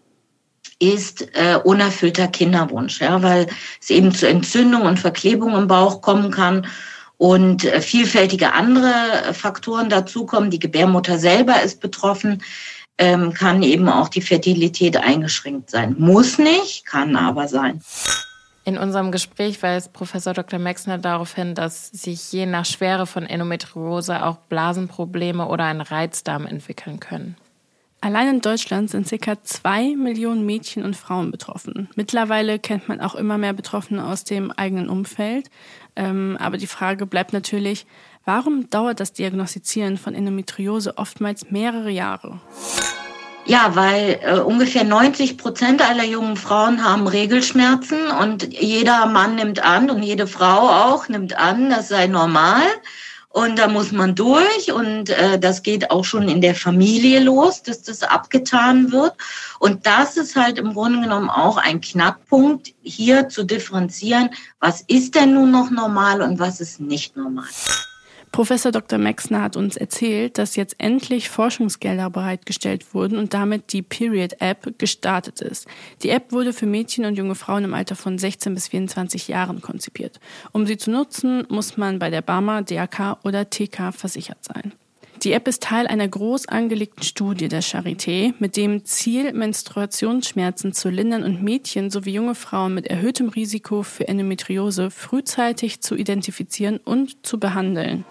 [SPEAKER 6] ist äh, unerfüllter Kinderwunsch, ja, weil es eben zu Entzündung und Verklebung im Bauch kommen kann und äh, vielfältige andere Faktoren dazukommen. Die Gebärmutter selber ist betroffen, ähm, kann eben auch die Fertilität eingeschränkt sein. Muss nicht, kann aber sein.
[SPEAKER 3] In unserem Gespräch weist Professor Doktor Mexner darauf hin, dass sich je nach Schwere von Endometriose auch Blasenprobleme oder ein Reizdarm entwickeln können.
[SPEAKER 2] Allein in Deutschland sind ca. zwei Millionen Mädchen und Frauen betroffen. Mittlerweile kennt man auch immer mehr Betroffene aus dem eigenen Umfeld. Ähm, aber die Frage bleibt natürlich, warum dauert das Diagnostizieren von Endometriose oftmals mehrere Jahre?
[SPEAKER 6] Ja, weil äh, ungefähr neunzig Prozent aller jungen Frauen haben Regelschmerzen und jeder Mann nimmt an und jede Frau auch nimmt an, das sei normal. Und da muss man durch und äh, das geht auch schon in der Familie los, dass das abgetan wird. Und das ist halt im Grunde genommen auch ein Knackpunkt, hier zu differenzieren, was ist denn nun noch normal und was ist nicht normal.
[SPEAKER 2] Professor Doktor Mexner hat uns erzählt, dass jetzt endlich Forschungsgelder bereitgestellt wurden und damit die Period-App gestartet ist. Die App wurde für Mädchen und junge Frauen im Alter von sechzehn bis vierundzwanzig Jahren konzipiert. Um sie zu nutzen, muss man bei der Barmer, D R K oder T K versichert sein. Die App ist Teil einer groß angelegten Studie der Charité, mit dem Ziel, Menstruationsschmerzen zu lindern und Mädchen sowie junge Frauen mit erhöhtem Risiko für Endometriose frühzeitig zu identifizieren und zu behandeln.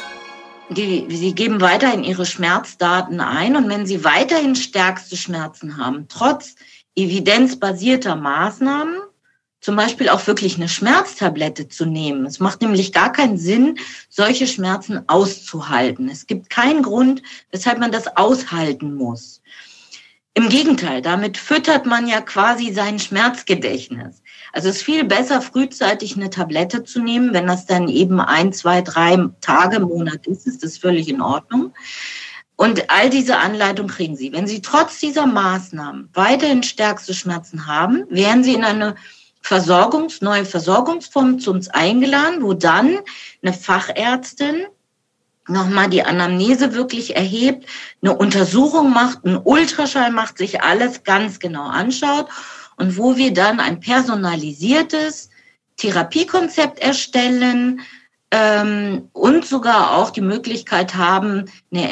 [SPEAKER 6] Die, sie geben weiterhin ihre Schmerzdaten ein und wenn sie weiterhin stärkste Schmerzen haben, trotz evidenzbasierter Maßnahmen, zum Beispiel auch wirklich eine Schmerztablette zu nehmen. Es macht nämlich gar keinen Sinn, solche Schmerzen auszuhalten. Es gibt keinen Grund, weshalb man das aushalten muss. Im Gegenteil, damit füttert man ja quasi sein Schmerzgedächtnis. Also es ist viel besser, frühzeitig eine Tablette zu nehmen. Wenn das dann eben ein, zwei, drei Tage im Monat ist, ist das völlig in Ordnung. Und all diese Anleitung kriegen Sie. Wenn Sie trotz dieser Maßnahmen weiterhin stärkste Schmerzen haben, werden Sie in eine Versorgungs-, neue Versorgungsform zu uns eingeladen, wo dann eine Fachärztin nochmal die Anamnese wirklich erhebt, eine Untersuchung macht, einen Ultraschall macht, sich alles ganz genau anschaut und wo wir dann ein personalisiertes Therapiekonzept erstellen ähm, und sogar auch die Möglichkeit haben, eine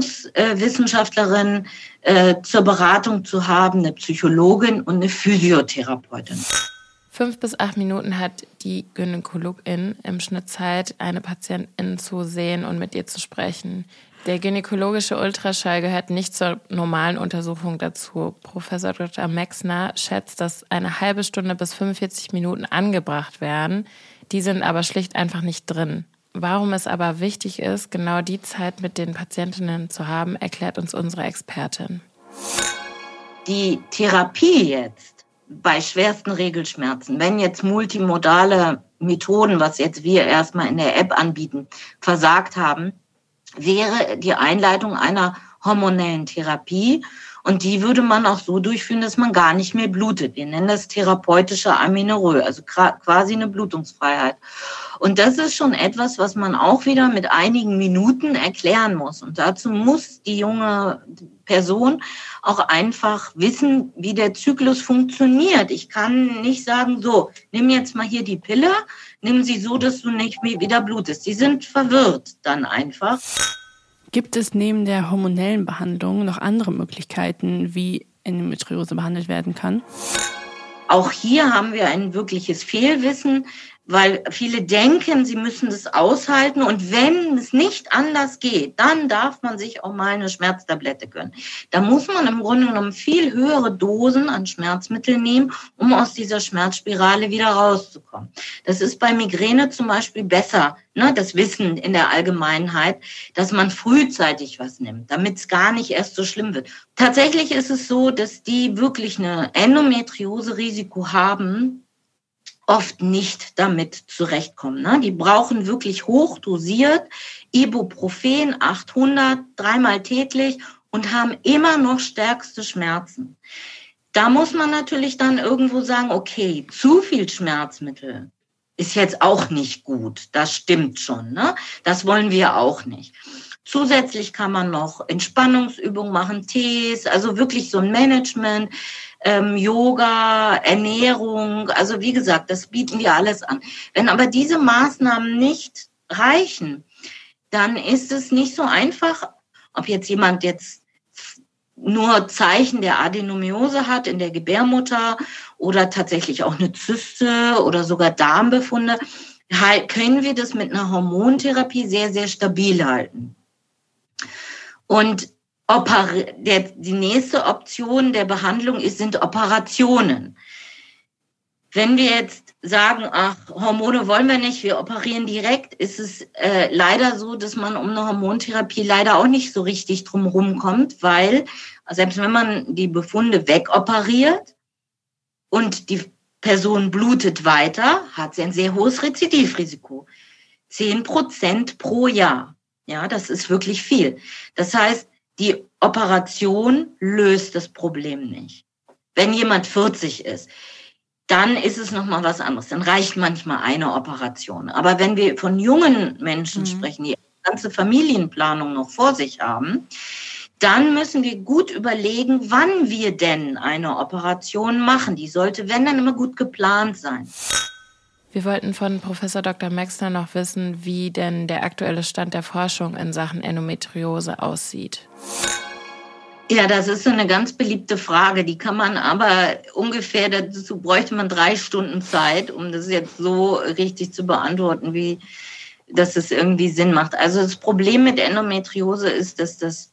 [SPEAKER 6] Ernährungswissenschaftlerin äh, zur Beratung zu haben, eine Psychologin und eine Physiotherapeutin.
[SPEAKER 3] Fünf bis acht Minuten hat die Gynäkologin im Schnitt Zeit, eine Patientin zu sehen und mit ihr zu sprechen. Der gynäkologische Ultraschall gehört nicht zur normalen Untersuchung dazu. Professor Doktor Mexner schätzt, dass eine halbe Stunde bis fünfundvierzig Minuten angebracht werden. Die sind aber schlicht einfach nicht drin. Warum es aber wichtig ist, genau die Zeit mit den Patientinnen zu haben, erklärt uns unsere Expertin.
[SPEAKER 6] Die Therapie jetzt bei schwersten Regelschmerzen, wenn jetzt multimodale Methoden, was jetzt wir erstmal in der App anbieten, versagt haben, wäre die Einleitung einer hormonellen Therapie. Und die würde man auch so durchführen, dass man gar nicht mehr blutet. Wir nennen das therapeutische Amenorrhoe, also quasi eine Blutungsfreiheit. Und das ist schon etwas, was man auch wieder mit einigen Minuten erklären muss. Und dazu muss die junge Person auch einfach wissen, wie der Zyklus funktioniert. Ich kann nicht sagen, so, nimm jetzt mal hier die Pille, nimm sie so, dass du nicht mehr wieder blutest. Die sind verwirrt dann einfach.
[SPEAKER 2] Gibt es neben der hormonellen Behandlung noch andere Möglichkeiten, wie Endometriose behandelt werden kann?
[SPEAKER 6] Auch hier haben wir ein wirkliches Fehlwissen, weil viele denken, sie müssen das aushalten. Und wenn es nicht anders geht, dann darf man sich auch mal eine Schmerztablette gönnen. Da muss man im Grunde genommen viel höhere Dosen an Schmerzmitteln nehmen, um aus dieser Schmerzspirale wieder rauszukommen. Das ist bei Migräne zum Beispiel besser, ne, das Wissen in der Allgemeinheit, dass man frühzeitig was nimmt, damit es gar nicht erst so schlimm wird. Tatsächlich ist es so, dass die wirklich eine Endometriose-Risiko haben, oft nicht damit zurechtkommen. Ne? Die brauchen wirklich hochdosiert Ibuprofen achthundert, dreimal täglich und haben immer noch stärkste Schmerzen. Da muss man natürlich dann irgendwo sagen, okay, zu viel Schmerzmittel ist jetzt auch nicht gut. Das stimmt schon. Ne? Das wollen wir auch nicht. Zusätzlich kann man noch Entspannungsübungen machen, Tees, also wirklich so ein Management, ähm, Yoga, Ernährung. Also wie gesagt, das bieten wir alles an. Wenn aber diese Maßnahmen nicht reichen, dann ist es nicht so einfach, ob jetzt jemand jetzt nur Zeichen der Adenomiose hat in der Gebärmutter oder tatsächlich auch eine Zyste oder sogar Darmbefunde, können wir das mit einer Hormontherapie sehr, sehr stabil halten. Und der, die nächste Option der Behandlung ist, sind Operationen. Wenn wir jetzt sagen, ach, Hormone wollen wir nicht, wir operieren direkt, ist es äh, leider so, dass man um eine Hormontherapie leider auch nicht so richtig drumherum kommt, weil selbst wenn man die Befunde wegoperiert und die Person blutet weiter, hat sie ein sehr hohes Rezidivrisiko. zehn Prozent pro Jahr. Ja, das ist wirklich viel. Das heißt, die Operation löst das Problem nicht. Wenn jemand vierzig ist, dann ist es nochmal was anderes. Dann reicht manchmal eine Operation. Aber wenn wir von jungen Menschen mhm. sprechen, die ganze Familienplanung noch vor sich haben, dann müssen wir gut überlegen, wann wir denn eine Operation machen. Die sollte, wenn, dann immer gut geplant sein.
[SPEAKER 3] Wir wollten von Professor Doktor Maxner noch wissen, wie denn der aktuelle Stand der Forschung in Sachen Endometriose aussieht.
[SPEAKER 6] Ja, das ist so eine ganz beliebte Frage. Die kann man aber ungefähr, dazu bräuchte man drei Stunden Zeit, um das jetzt so richtig zu beantworten, wie dass es irgendwie Sinn macht. Also das Problem mit Endometriose ist, dass das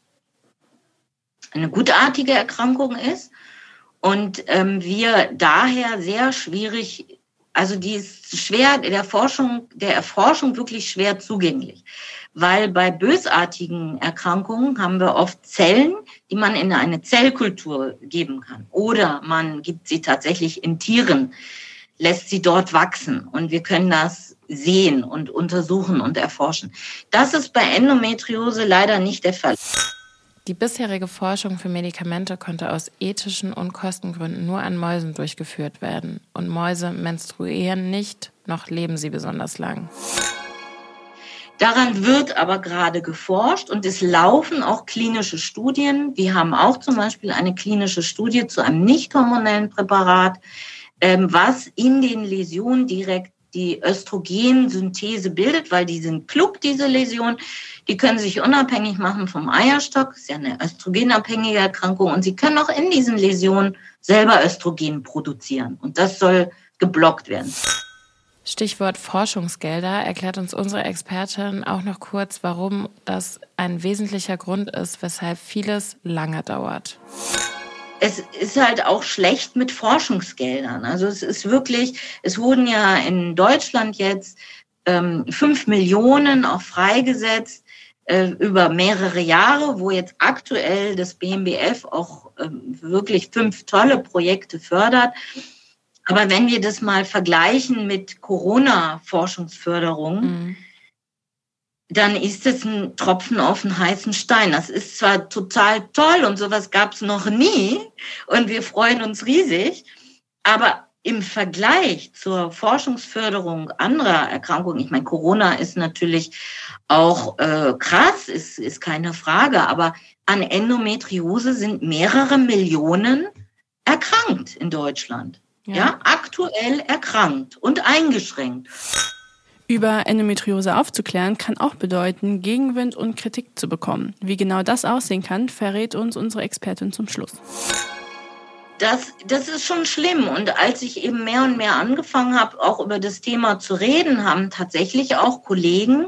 [SPEAKER 6] eine gutartige Erkrankung ist und ähm, wir daher sehr schwierig, also die ist schwer der Forschung, der Erforschung wirklich schwer zugänglich. Weil bei bösartigen Erkrankungen haben wir oft Zellen, die man in eine Zellkultur geben kann. Oder man gibt sie tatsächlich in Tieren, lässt sie dort wachsen. Und wir können das sehen und untersuchen und erforschen. Das ist bei Endometriose leider nicht der Fall.
[SPEAKER 3] Die bisherige Forschung für Medikamente konnte aus ethischen und Kostengründen nur an Mäusen durchgeführt werden. Und Mäuse menstruieren nicht, noch leben sie besonders lang.
[SPEAKER 6] Daran wird aber gerade geforscht und es laufen auch klinische Studien. Wir haben auch zum Beispiel eine klinische Studie zu einem nicht hormonellen Präparat, was in den Läsionen direkt die Östrogensynthese bildet, weil die sind klug, diese Läsionen. Die können sich unabhängig machen vom Eierstock. Das ist ja eine östrogenabhängige Erkrankung. Und sie können auch in diesen Läsionen selber Östrogen produzieren. Und das soll geblockt werden.
[SPEAKER 3] Stichwort Forschungsgelder. Erklärt uns unsere Expertin auch noch kurz, warum das ein wesentlicher Grund ist, weshalb vieles lange dauert.
[SPEAKER 6] Es ist halt auch schlecht mit Forschungsgeldern. Also es ist wirklich, es wurden ja in Deutschland jetzt ähm, fünf Millionen auch freigesetzt äh, über mehrere Jahre, wo jetzt aktuell das B M B F auch ähm, wirklich fünf tolle Projekte fördert. Aber wenn wir das mal vergleichen mit Corona-Forschungsförderung, mhm. dann ist es ein Tropfen auf einen heißen Stein. Das ist zwar total toll und sowas gab es noch nie und wir freuen uns riesig, aber im Vergleich zur Forschungsförderung anderer Erkrankungen, ich meine, Corona ist natürlich auch äh, krass, ist, ist keine Frage, aber an Endometriose sind mehrere Millionen erkrankt in Deutschland. Ja, ja aktuell erkrankt und eingeschränkt.
[SPEAKER 2] Über Endometriose aufzuklären, kann auch bedeuten, Gegenwind und Kritik zu bekommen. Wie genau das aussehen kann, verrät uns unsere Expertin zum Schluss.
[SPEAKER 6] Das, das ist schon schlimm. Und als ich eben mehr und mehr angefangen habe, auch über das Thema zu reden, haben tatsächlich auch Kollegen,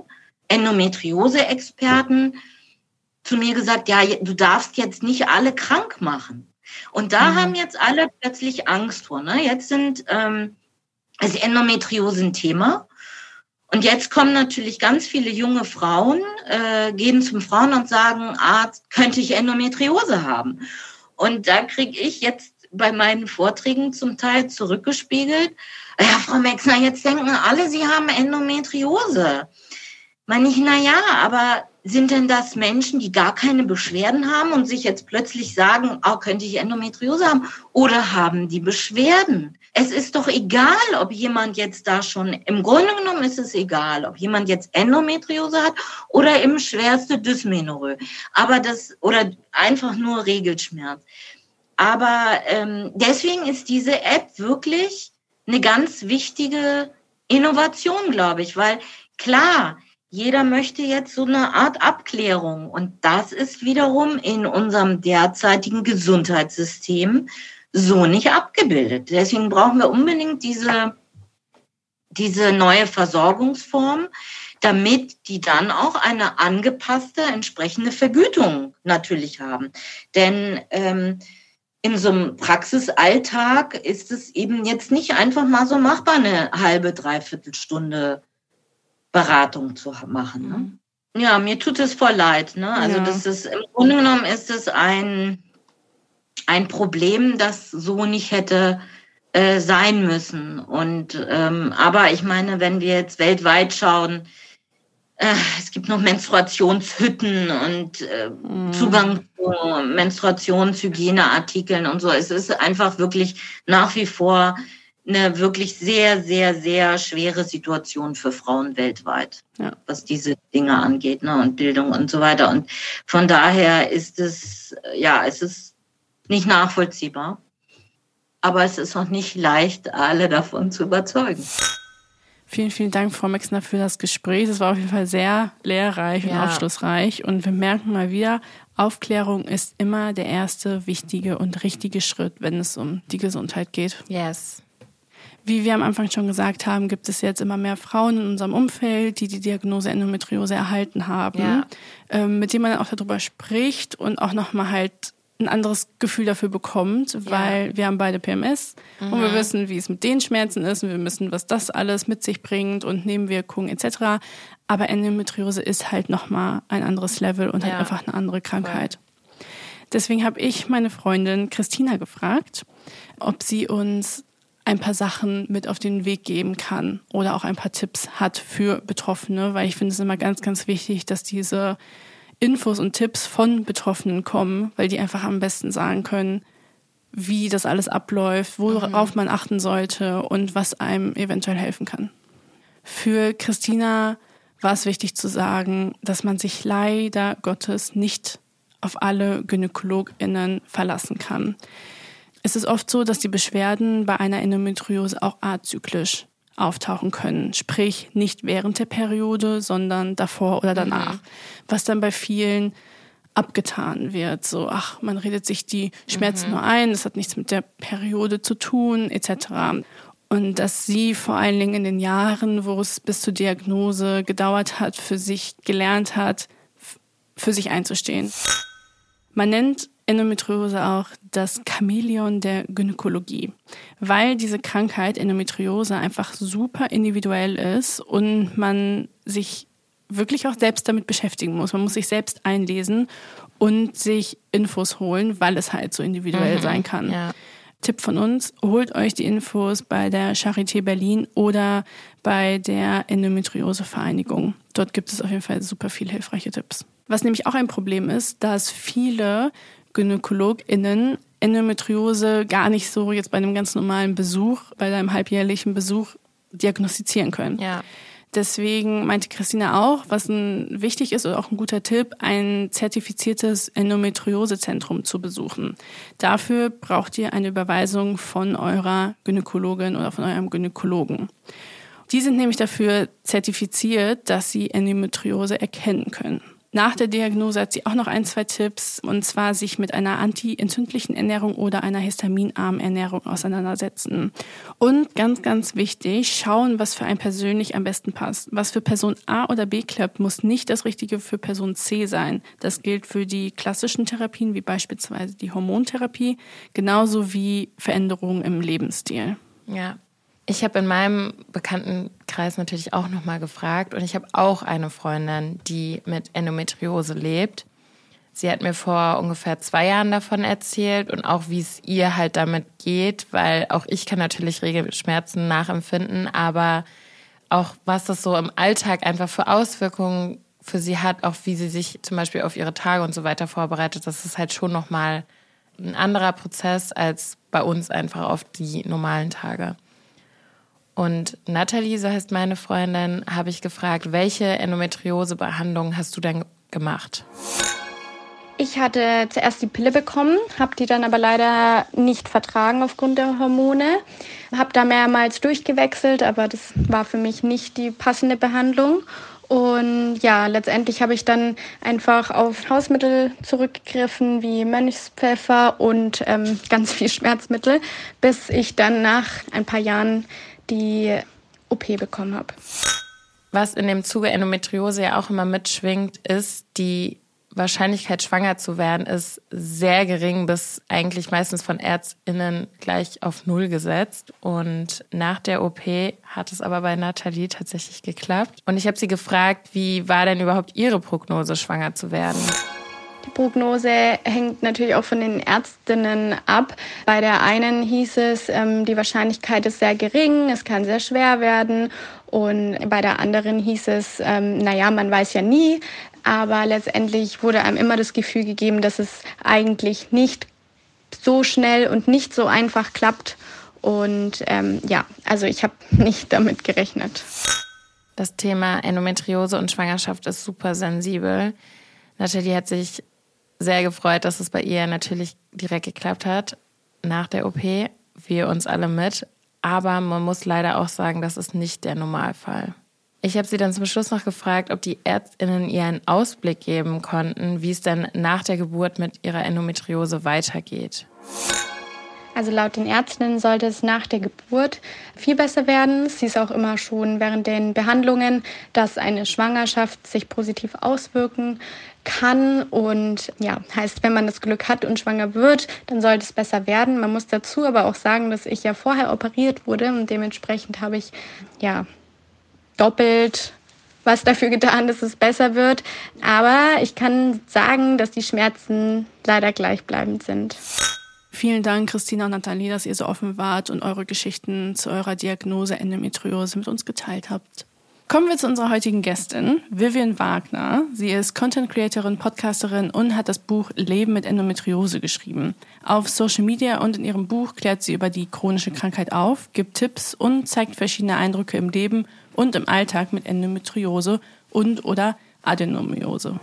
[SPEAKER 6] Endometriose-Experten, zu mir gesagt, ja, du darfst jetzt nicht alle krank machen. Und da mhm. haben jetzt alle plötzlich Angst vor. Ne? Jetzt sind, ähm, ist Endometriose ein Thema. Und jetzt kommen natürlich ganz viele junge Frauen, äh, gehen zum Frauenarzt und sagen, Arzt, könnte ich Endometriose haben? Und da kriege ich jetzt bei meinen Vorträgen zum Teil zurückgespiegelt, ja, Frau Mexner, jetzt denken alle, Sie haben Endometriose. Meine ich, na ja, aber sind denn das Menschen, die gar keine Beschwerden haben und sich jetzt plötzlich sagen, oh, könnte ich Endometriose haben? Oder haben die Beschwerden? Es ist doch egal, ob jemand jetzt da schon, im Grunde genommen ist es egal, ob jemand jetzt Endometriose hat oder eben schwerste Dysmenorrhoe. Aber das, oder einfach nur Regelschmerz. Aber ähm, deswegen ist diese App wirklich eine ganz wichtige Innovation, glaube ich, weil klar, jeder möchte jetzt so eine Art Abklärung und das ist wiederum in unserem derzeitigen Gesundheitssystem so nicht abgebildet. Deswegen brauchen wir unbedingt diese, diese neue Versorgungsform, damit die dann auch eine angepasste, entsprechende Vergütung natürlich haben. Denn ähm, in so einem Praxisalltag ist es eben jetzt nicht einfach mal so machbar, eine halbe, dreiviertel Stunde Beratung zu machen. Ne? Ja, mir tut es voll leid. Ne? Also ja. das ist, im Grunde genommen ist es ein, ein Problem, das so nicht hätte äh, sein müssen. Und ähm, aber ich meine, wenn wir jetzt weltweit schauen, äh, es gibt noch Menstruationshütten und äh, mhm. Zugang zu Menstruationshygieneartikeln und so. Es ist einfach wirklich nach wie vor eine wirklich sehr, sehr, sehr schwere Situation für Frauen weltweit, ja. was diese Dinge angeht, ne, und Bildung und so weiter. Und von daher ist es, ja, es ist nicht nachvollziehbar, aber es ist auch nicht leicht, alle davon zu überzeugen.
[SPEAKER 2] Vielen, vielen Dank, Frau Mexner, für das Gespräch. Es war auf jeden Fall sehr lehrreich ja. und aufschlussreich. Und wir merken mal wieder, Aufklärung ist immer der erste wichtige und richtige Schritt, wenn es um die Gesundheit geht.
[SPEAKER 3] Yes.
[SPEAKER 2] Wie wir am Anfang schon gesagt haben, gibt es jetzt immer mehr Frauen in unserem Umfeld, die die Diagnose Endometriose erhalten haben, ja. ähm, mit denen man auch darüber spricht und auch nochmal halt ein anderes Gefühl dafür bekommt, weil ja. wir haben beide P M S mhm. und wir wissen, wie es mit den Schmerzen ist und wir wissen, was das alles mit sich bringt und Nebenwirkungen et cetera. Aber Endometriose ist halt nochmal ein anderes Level und ja. halt einfach eine andere Krankheit. Ja. Deswegen habe ich meine Freundin Christina gefragt, ob sie uns ein paar Sachen mit auf den Weg geben kann oder auch ein paar Tipps hat für Betroffene, weil ich finde es immer ganz, ganz wichtig, dass diese Infos und Tipps von Betroffenen kommen, weil die einfach am besten sagen können, wie das alles abläuft, worauf man achten sollte und was einem eventuell helfen kann. Für Christina war es wichtig zu sagen, dass man sich leider Gottes nicht auf alle GynäkologInnen verlassen kann. Es ist oft so, dass die Beschwerden bei einer Endometriose auch azyklisch auftauchen können. Sprich, nicht während der Periode, sondern davor oder danach. Mhm. Was dann bei vielen abgetan wird. So, ach, man redet sich die Schmerzen mhm. nur ein, das hat nichts mit der Periode zu tun, et cetera. Und dass sie vor allen Dingen in den Jahren, wo es bis zur Diagnose gedauert hat, für sich gelernt hat, f- für sich einzustehen. Man nennt Endometriose auch das Chamäleon der Gynäkologie, weil diese Krankheit Endometriose einfach super individuell ist und man sich wirklich auch selbst damit beschäftigen muss. Man muss sich selbst einlesen und sich Infos holen, weil es halt so individuell mhm, sein kann. Ja. Tipp von uns, holt euch die Infos bei der Charité Berlin oder bei der Endometriose-Vereinigung. dort gibt es auf jeden Fall super viele hilfreiche Tipps. Was nämlich auch ein Problem ist, dass viele GynäkologInnen Endometriose gar nicht so jetzt bei einem ganz normalen Besuch, bei einem halbjährlichen Besuch diagnostizieren können.
[SPEAKER 3] Ja.
[SPEAKER 2] Deswegen meinte Christina auch, was ein, wichtig ist oder auch ein guter Tipp, ein zertifiziertes Endometriosezentrum zu besuchen. Dafür braucht ihr eine Überweisung von eurer Gynäkologin oder von eurem Gynäkologen. Die sind nämlich dafür zertifiziert, dass sie Endometriose erkennen können. Nach der Diagnose hat sie auch noch ein, zwei Tipps, und zwar sich mit einer anti-entzündlichen Ernährung oder einer histaminarmen Ernährung auseinandersetzen. Und ganz, ganz wichtig, schauen, was für einen persönlich am besten passt. Was für Person A oder B klappt, muss nicht das Richtige für Person C sein. Das gilt für die klassischen Therapien, wie beispielsweise die Hormontherapie, genauso wie Veränderungen im Lebensstil.
[SPEAKER 3] Ja. Ich habe in meinem Bekanntenkreis natürlich auch nochmal gefragt und ich habe auch eine Freundin, die mit Endometriose lebt. Sie hat mir vor ungefähr zwei Jahren davon erzählt und auch, wie es ihr halt damit geht, weil auch ich kann natürlich Regelschmerzen nachempfinden, aber auch was das so im Alltag einfach für Auswirkungen für sie hat, auch wie sie sich zum Beispiel auf ihre Tage und so weiter vorbereitet, das ist halt schon nochmal ein anderer Prozess als bei uns einfach auf die normalen Tage. Und Nathalie, so heißt meine Freundin, habe ich gefragt, welche Endometriose-Behandlung hast du denn gemacht?
[SPEAKER 7] Ich hatte zuerst die Pille bekommen, habe die dann aber leider nicht vertragen aufgrund der Hormone. Habe da mehrmals durchgewechselt, aber das war für mich nicht die passende Behandlung. Und ja, letztendlich habe ich dann einfach auf Hausmittel zurückgegriffen, wie Mönchspfeffer und ähm, ganz viel Schmerzmittel, bis ich dann nach ein paar Jahren die O P bekommen habe.
[SPEAKER 3] Was in dem Zuge Endometriose ja auch immer mitschwingt, ist, die Wahrscheinlichkeit, schwanger zu werden, ist sehr gering bis eigentlich meistens von ÄrztInnen gleich auf Null gesetzt. Und nach der O P hat es aber bei Nathalie tatsächlich geklappt. Und ich habe sie gefragt, wie war denn überhaupt ihre Prognose, schwanger zu werden?
[SPEAKER 7] Die Prognose hängt natürlich auch von den Ärztinnen ab. Bei der einen hieß es, ähm, die Wahrscheinlichkeit ist sehr gering, es kann sehr schwer werden. Und bei der anderen hieß es, ähm, naja, man weiß ja nie. Aber letztendlich wurde einem immer das Gefühl gegeben, dass es eigentlich nicht so schnell und nicht so einfach klappt. Und ähm, ja, also ich habe nicht damit gerechnet.
[SPEAKER 3] Das Thema Endometriose und Schwangerschaft ist super sensibel. Nathalie hat sich sehr gefreut, dass es bei ihr natürlich direkt geklappt hat nach der O P. Wir uns alle mit. Aber man muss leider auch sagen, das ist nicht der Normalfall. Ich habe sie dann zum Schluss noch gefragt, ob die ÄrztInnen ihr einen Ausblick geben konnten, wie es denn nach der Geburt mit ihrer Endometriose weitergeht.
[SPEAKER 7] Also laut den Ärztinnen sollte es nach der Geburt viel besser werden. Es hieß auch immer schon während den Behandlungen, dass eine Schwangerschaft sich positiv auswirken kann. Und ja, heißt, wenn man das Glück hat und schwanger wird, dann sollte es besser werden. Man muss dazu aber auch sagen, dass ich ja vorher operiert wurde und dementsprechend habe ich ja doppelt was dafür getan, dass es besser wird. Aber ich kann sagen, dass die Schmerzen leider gleichbleibend sind.
[SPEAKER 2] Vielen Dank, Christina und Nathalie, dass ihr so offen wart und eure Geschichten zu eurer Diagnose Endometriose mit uns geteilt habt. Kommen wir zu unserer heutigen Gästin, Vivian Wagner. Sie ist Content-Creatorin, Podcasterin und hat das Buch Leben mit Endometriose geschrieben. Auf Social Media und in ihrem Buch klärt sie über die chronische Krankheit auf, gibt Tipps und zeigt verschiedene Eindrücke im Leben und im Alltag mit Endometriose und oder Adenomiose.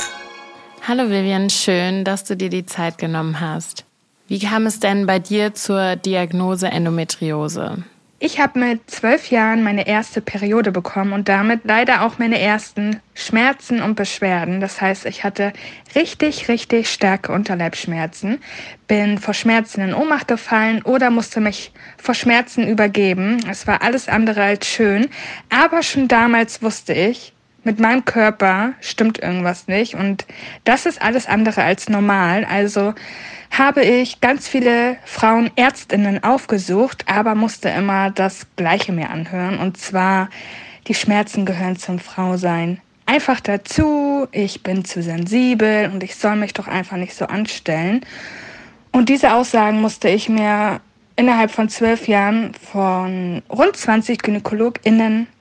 [SPEAKER 3] Hallo Vivian, schön, dass du dir die Zeit genommen hast. Wie kam es denn bei dir zur Diagnose Endometriose?
[SPEAKER 8] Ich habe mit zwölf Jahren meine erste Periode bekommen und damit leider auch meine ersten Schmerzen und Beschwerden. Das heißt, ich hatte richtig, richtig starke Unterleibsschmerzen, bin vor Schmerzen in Ohnmacht gefallen oder musste mich vor Schmerzen übergeben. Es war alles andere als schön, aber schon damals wusste ich, mit meinem Körper stimmt irgendwas nicht und das ist alles andere als normal. Also habe ich ganz viele Frauenärztinnen aufgesucht, aber musste immer das Gleiche mir anhören. Und zwar, die Schmerzen gehören zum Frausein einfach dazu, ich bin zu sensibel und ich soll mich doch einfach nicht so anstellen. Und diese Aussagen musste ich mir innerhalb von zwölf Jahren von rund zwanzig GynäkologInnen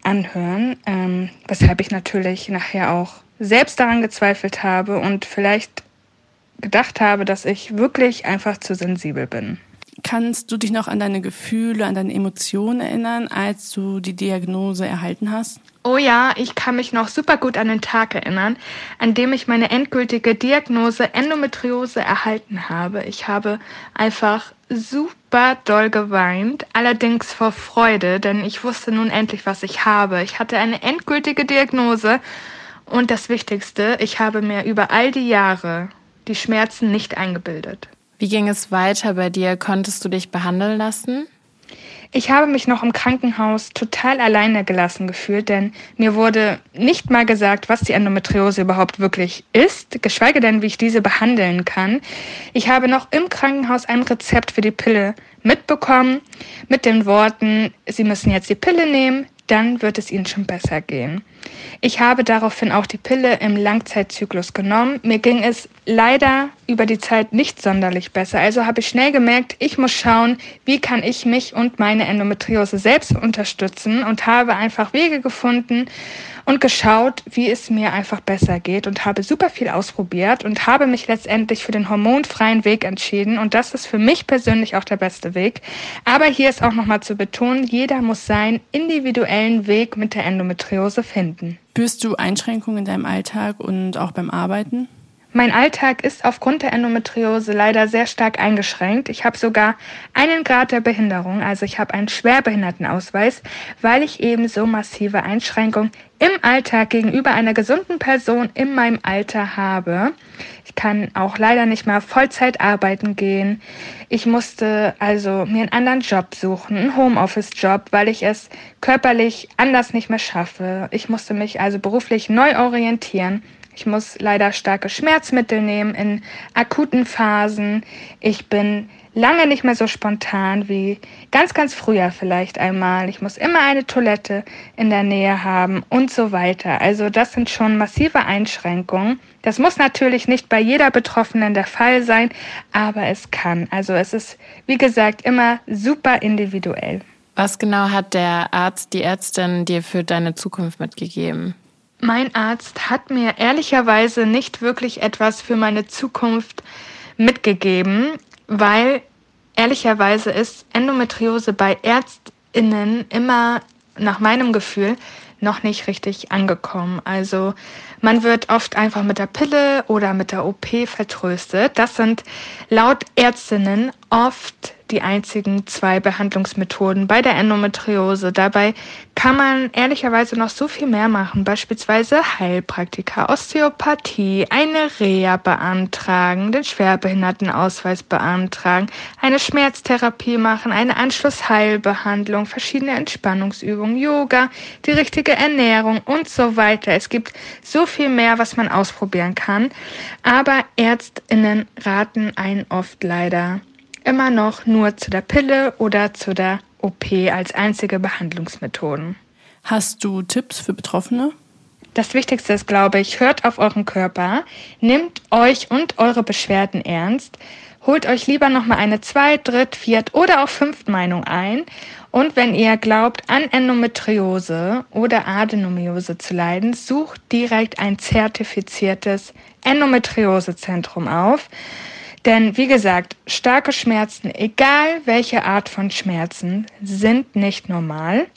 [SPEAKER 8] anhören, ähm, weshalb ich natürlich nachher auch selbst daran gezweifelt habe und vielleicht gedacht habe, dass ich wirklich einfach zu sensibel bin.
[SPEAKER 2] Kannst du dich noch an deine Gefühle, an deine Emotionen erinnern, als du die Diagnose erhalten hast?
[SPEAKER 8] Oh ja, ich kann mich noch super gut an den Tag erinnern, an dem ich meine endgültige Diagnose Endometriose erhalten habe. Ich habe einfach super doll geweint, allerdings vor Freude, denn ich wusste nun endlich, was ich habe. Ich hatte eine endgültige Diagnose und das Wichtigste, ich habe mir über all die Jahre die Schmerzen nicht eingebildet.
[SPEAKER 3] Wie ging es weiter bei dir? Konntest du dich behandeln lassen?
[SPEAKER 8] Ich habe mich noch im Krankenhaus total alleine gelassen gefühlt, denn mir wurde nicht mal gesagt, was die Endometriose überhaupt wirklich ist, geschweige denn, wie ich diese behandeln kann. Ich habe noch im Krankenhaus ein Rezept für die Pille mitbekommen, mit den Worten, Sie müssen jetzt die Pille nehmen, dann wird es Ihnen schon besser gehen. Ich habe daraufhin auch die Pille im Langzeitzyklus genommen. Mir ging es leider über die Zeit nicht sonderlich besser. Also habe ich schnell gemerkt, ich muss schauen, wie kann ich mich und meine Endometriose selbst unterstützen und habe einfach Wege gefunden und geschaut, wie es mir einfach besser geht und habe super viel ausprobiert und habe mich letztendlich für den hormonfreien Weg entschieden und das ist für mich persönlich auch der beste Weg. Aber hier ist auch nochmal zu betonen, jeder muss seinen individuellen Weg mit der Endometriose finden.
[SPEAKER 2] Spürst du Einschränkungen in deinem Alltag und auch beim Arbeiten?
[SPEAKER 8] Mein Alltag ist aufgrund der Endometriose leider sehr stark eingeschränkt. Ich habe sogar einen Grad der Behinderung, also ich habe einen Schwerbehindertenausweis, weil ich eben so massive Einschränkungen im Alltag gegenüber einer gesunden Person in meinem Alter habe. Ich kann auch leider nicht mehr Vollzeit arbeiten gehen. Ich musste also mir einen anderen Job suchen, einen Homeoffice-Job, weil ich es körperlich anders nicht mehr schaffe. Ich musste mich also beruflich neu orientieren. Ich muss leider starke Schmerzmittel nehmen in akuten Phasen. Ich bin lange nicht mehr so spontan wie ganz, ganz früher vielleicht einmal. Ich muss immer eine Toilette in der Nähe haben und so weiter. Also das sind schon massive Einschränkungen. Das muss natürlich nicht bei jeder Betroffenen der Fall sein, aber es kann. Also es ist, wie gesagt, immer super individuell.
[SPEAKER 3] Was genau hat der Arzt, die Ärztin dir für deine Zukunft mitgegeben?
[SPEAKER 8] Mein Arzt hat mir ehrlicherweise nicht wirklich etwas für meine Zukunft mitgegeben, weil ehrlicherweise ist Endometriose bei ÄrztInnen immer nach meinem Gefühl noch nicht richtig angekommen. Also man wird oft einfach mit der Pille oder mit der O P vertröstet. Das sind laut Ärztinnen oft die einzigen zwei Behandlungsmethoden bei der Endometriose. Dabei kann man ehrlicherweise noch so viel mehr machen, beispielsweise Heilpraktika, Osteopathie, eine Reha beantragen, den Schwerbehindertenausweis beantragen, eine Schmerztherapie machen, eine Anschlussheilbehandlung, verschiedene Entspannungsübungen, Yoga, die richtige Ernährung und so weiter. Es gibt so viel mehr, was man ausprobieren kann, aber ÄrztInnen raten einen oft leider immer noch nur zu der Pille oder zu der O P als einzige Behandlungsmethoden.
[SPEAKER 2] Hast du Tipps für Betroffene?
[SPEAKER 8] Das Wichtigste ist, glaube ich, hört auf euren Körper, nehmt euch und eure Beschwerden ernst, holt euch lieber nochmal eine Zweit-, Dritt-, Viert- oder auch Fünft-Meinung ein und wenn ihr glaubt, an Endometriose oder Adenomiose zu leiden, sucht direkt ein zertifiziertes Endometriosezentrum auf. Denn wie gesagt, starke Schmerzen, egal welche Art von Schmerzen, sind nicht normal.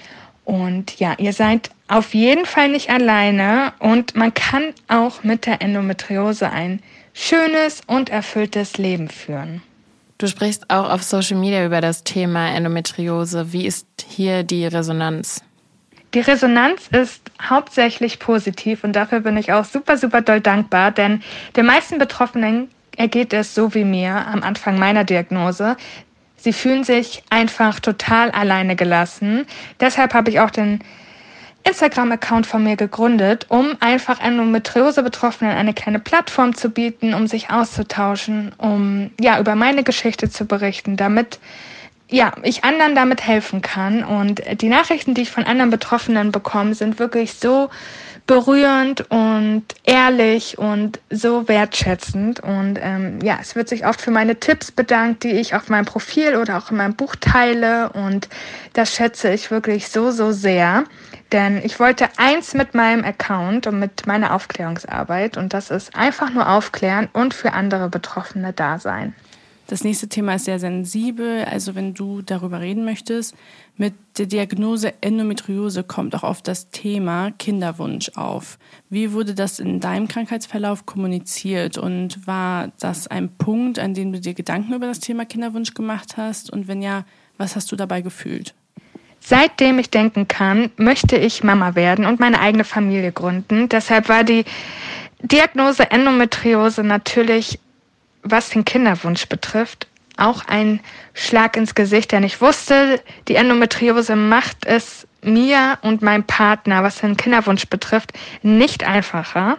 [SPEAKER 8] Und ja, ihr seid auf jeden Fall nicht alleine und man kann auch mit der Endometriose ein schönes und erfülltes Leben führen.
[SPEAKER 3] Du sprichst auch auf Social Media über das Thema Endometriose. Wie ist hier die Resonanz?
[SPEAKER 8] Die Resonanz ist hauptsächlich positiv und dafür bin ich auch super, super doll dankbar, denn den meisten Betroffenen ergeht es so wie mir am Anfang meiner Diagnose. Sie fühlen sich einfach total alleine gelassen. Deshalb habe ich auch den Instagram-Account von mir gegründet, um einfach Endometriose-Betroffenen eine kleine Plattform zu bieten, um sich auszutauschen, um ja über meine Geschichte zu berichten, damit ja ich anderen damit helfen kann. Und die Nachrichten, die ich von anderen Betroffenen bekomme, sind wirklich so berührend und ehrlich und so wertschätzend. Und ähm, ja, es wird sich oft für meine Tipps bedankt, die ich auf meinem Profil oder auch in meinem Buch teile. Und das schätze ich wirklich so, so sehr. Denn ich wollte eins mit meinem Account und mit meiner Aufklärungsarbeit. Und das ist einfach nur aufklären und für andere Betroffene da sein.
[SPEAKER 2] Das nächste Thema ist sehr sensibel. Also wenn du darüber reden möchtest, mit der Diagnose Endometriose kommt auch oft das Thema Kinderwunsch auf. Wie wurde das in deinem Krankheitsverlauf kommuniziert? Und war das ein Punkt, an dem du dir Gedanken über das Thema Kinderwunsch gemacht hast? Und wenn ja, was hast du dabei gefühlt?
[SPEAKER 8] Seitdem ich denken kann, möchte ich Mama werden und meine eigene Familie gründen. Deshalb war die Diagnose Endometriose natürlich, was den Kinderwunsch betrifft, auch ein Schlag ins Gesicht, denn ich wusste, die Endometriose macht es mir und meinem Partner, was den Kinderwunsch betrifft, nicht einfacher.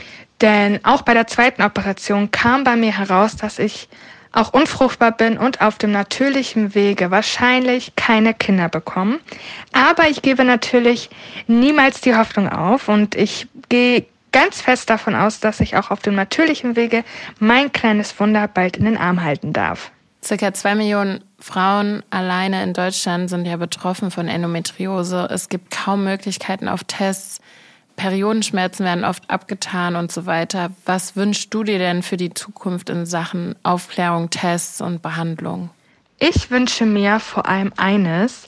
[SPEAKER 8] Denn auch bei der zweiten Operation kam bei mir heraus, dass ich auch unfruchtbar bin und auf dem natürlichen Wege wahrscheinlich keine Kinder bekomme. Aber ich gebe natürlich niemals die Hoffnung auf und ich gehe ganz fest davon aus, dass ich auch auf dem natürlichen Wege mein kleines Wunder bald in den Arm halten darf.
[SPEAKER 3] Circa zwei Millionen Frauen alleine in Deutschland sind ja betroffen von Endometriose. Es gibt kaum Möglichkeiten auf Tests. Periodenschmerzen werden oft abgetan und so weiter. Was wünschst du dir denn für die Zukunft in Sachen Aufklärung, Tests und Behandlung?
[SPEAKER 8] Ich wünsche mir vor allem eines,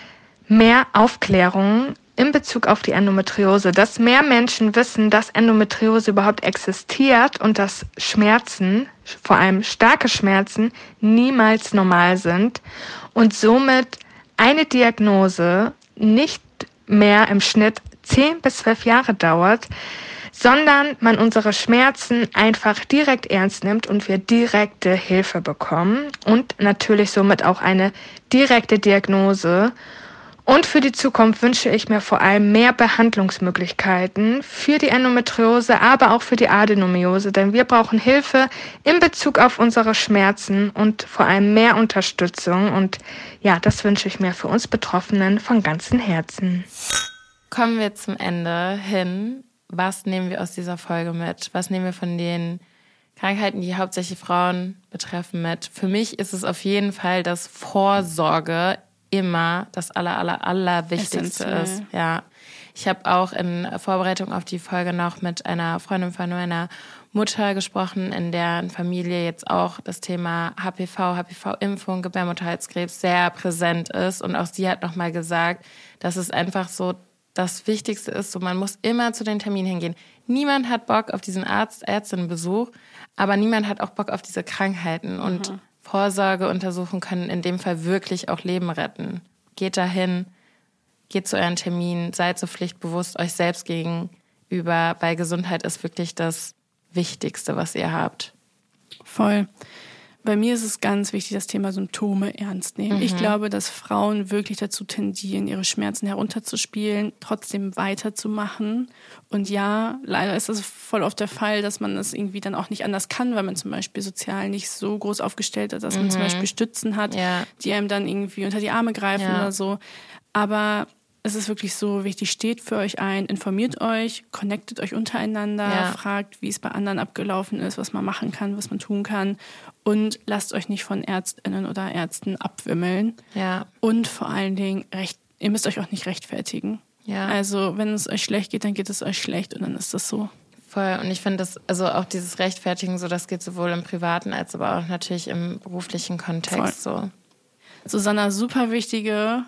[SPEAKER 8] mehr Aufklärung in Bezug auf die Endometriose, dass mehr Menschen wissen, dass Endometriose überhaupt existiert und dass Schmerzen, vor allem starke Schmerzen, niemals normal sind und somit eine Diagnose nicht mehr im Schnitt zehn bis zwölf Jahre dauert, sondern man unsere Schmerzen einfach direkt ernst nimmt und wir direkte Hilfe bekommen und natürlich somit auch eine direkte Diagnose. Und für die Zukunft wünsche ich mir vor allem mehr Behandlungsmöglichkeiten für die Endometriose, aber auch für die Adenomiose, denn wir brauchen Hilfe in Bezug auf unsere Schmerzen und vor allem mehr Unterstützung. Und ja, das wünsche ich mir für uns Betroffenen von ganzem Herzen.
[SPEAKER 3] Kommen wir zum Ende hin. Was nehmen wir aus dieser Folge mit? Was nehmen wir von den Krankheiten, die hauptsächlich Frauen betreffen, mit? Für mich ist es auf jeden Fall, dass Vorsorge immer das aller, aller, aller Wichtigste ist. Ja. Ich habe auch in Vorbereitung auf die Folge noch mit einer Freundin von meiner Mutter gesprochen, in deren Familie jetzt auch das Thema H P V, H P V-Impfung, Gebärmutterhalskrebs sehr präsent ist. Und auch sie hat nochmal gesagt, dass es einfach so das Wichtigste ist, so man muss immer zu den Terminen hingehen. Niemand hat Bock auf diesen Arzt, Ärztinnenbesuch, aber niemand hat auch Bock auf diese Krankheiten. Und mhm. Vorsorgeuntersuchungen können in dem Fall wirklich auch Leben retten. Geht dahin, geht zu euren Terminen, seid so pflichtbewusst euch selbst gegenüber, weil Gesundheit ist wirklich das Wichtigste, was ihr habt.
[SPEAKER 2] Voll. Bei mir ist es ganz wichtig, das Thema Symptome ernst nehmen. Mhm. Ich glaube, dass Frauen wirklich dazu tendieren, ihre Schmerzen herunterzuspielen, trotzdem weiterzumachen. Und ja, leider ist das voll oft der Fall, dass man das irgendwie dann auch nicht anders kann, weil man zum Beispiel sozial nicht so groß aufgestellt ist, dass man mhm. zum Beispiel Stützen hat, ja. die einem dann irgendwie unter die Arme greifen ja. oder so. Aber es ist wirklich so wichtig, steht für euch ein, informiert euch, connectet euch untereinander, ja. fragt, wie es bei anderen abgelaufen ist, was man machen kann, was man tun kann und lasst euch nicht von ÄrztInnen oder Ärzten abwimmeln.
[SPEAKER 3] Ja.
[SPEAKER 2] Und vor allen Dingen, recht, ihr müsst euch auch nicht rechtfertigen.
[SPEAKER 3] Ja.
[SPEAKER 2] Also wenn es euch schlecht geht, dann geht es euch schlecht und dann ist das so.
[SPEAKER 3] Voll. Und ich finde das, also auch dieses Rechtfertigen, so das geht sowohl im privaten als aber auch natürlich im beruflichen Kontext. So.
[SPEAKER 2] Susanna, super wichtige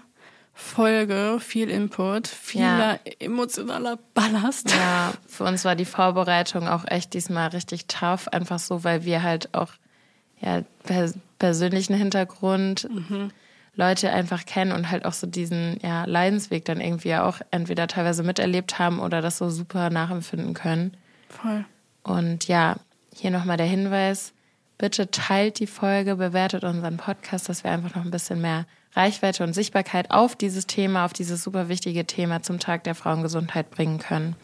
[SPEAKER 2] Folge, viel Input, vieler ja. emotionaler Ballast.
[SPEAKER 3] Ja, für uns war die Vorbereitung auch echt diesmal richtig tough, einfach so, weil wir halt auch ja pers- persönlichen Hintergrund, mhm. Leute einfach kennen und halt auch so diesen ja, Leidensweg dann irgendwie auch entweder teilweise miterlebt haben oder das so super nachempfinden können.
[SPEAKER 2] Voll.
[SPEAKER 3] Und ja, hier nochmal der Hinweis, bitte teilt die Folge, bewertet unseren Podcast, dass wir einfach noch ein bisschen mehr Reichweite und Sichtbarkeit auf dieses Thema, auf dieses super wichtige Thema zum Tag der Frauengesundheit bringen können.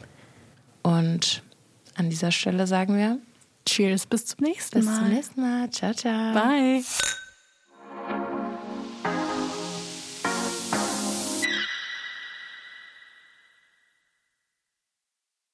[SPEAKER 3] Und an dieser Stelle sagen wir
[SPEAKER 2] Cheers, bis zum nächsten Mal.
[SPEAKER 3] Bis zum nächsten Mal. Ciao, ciao.
[SPEAKER 2] Bye.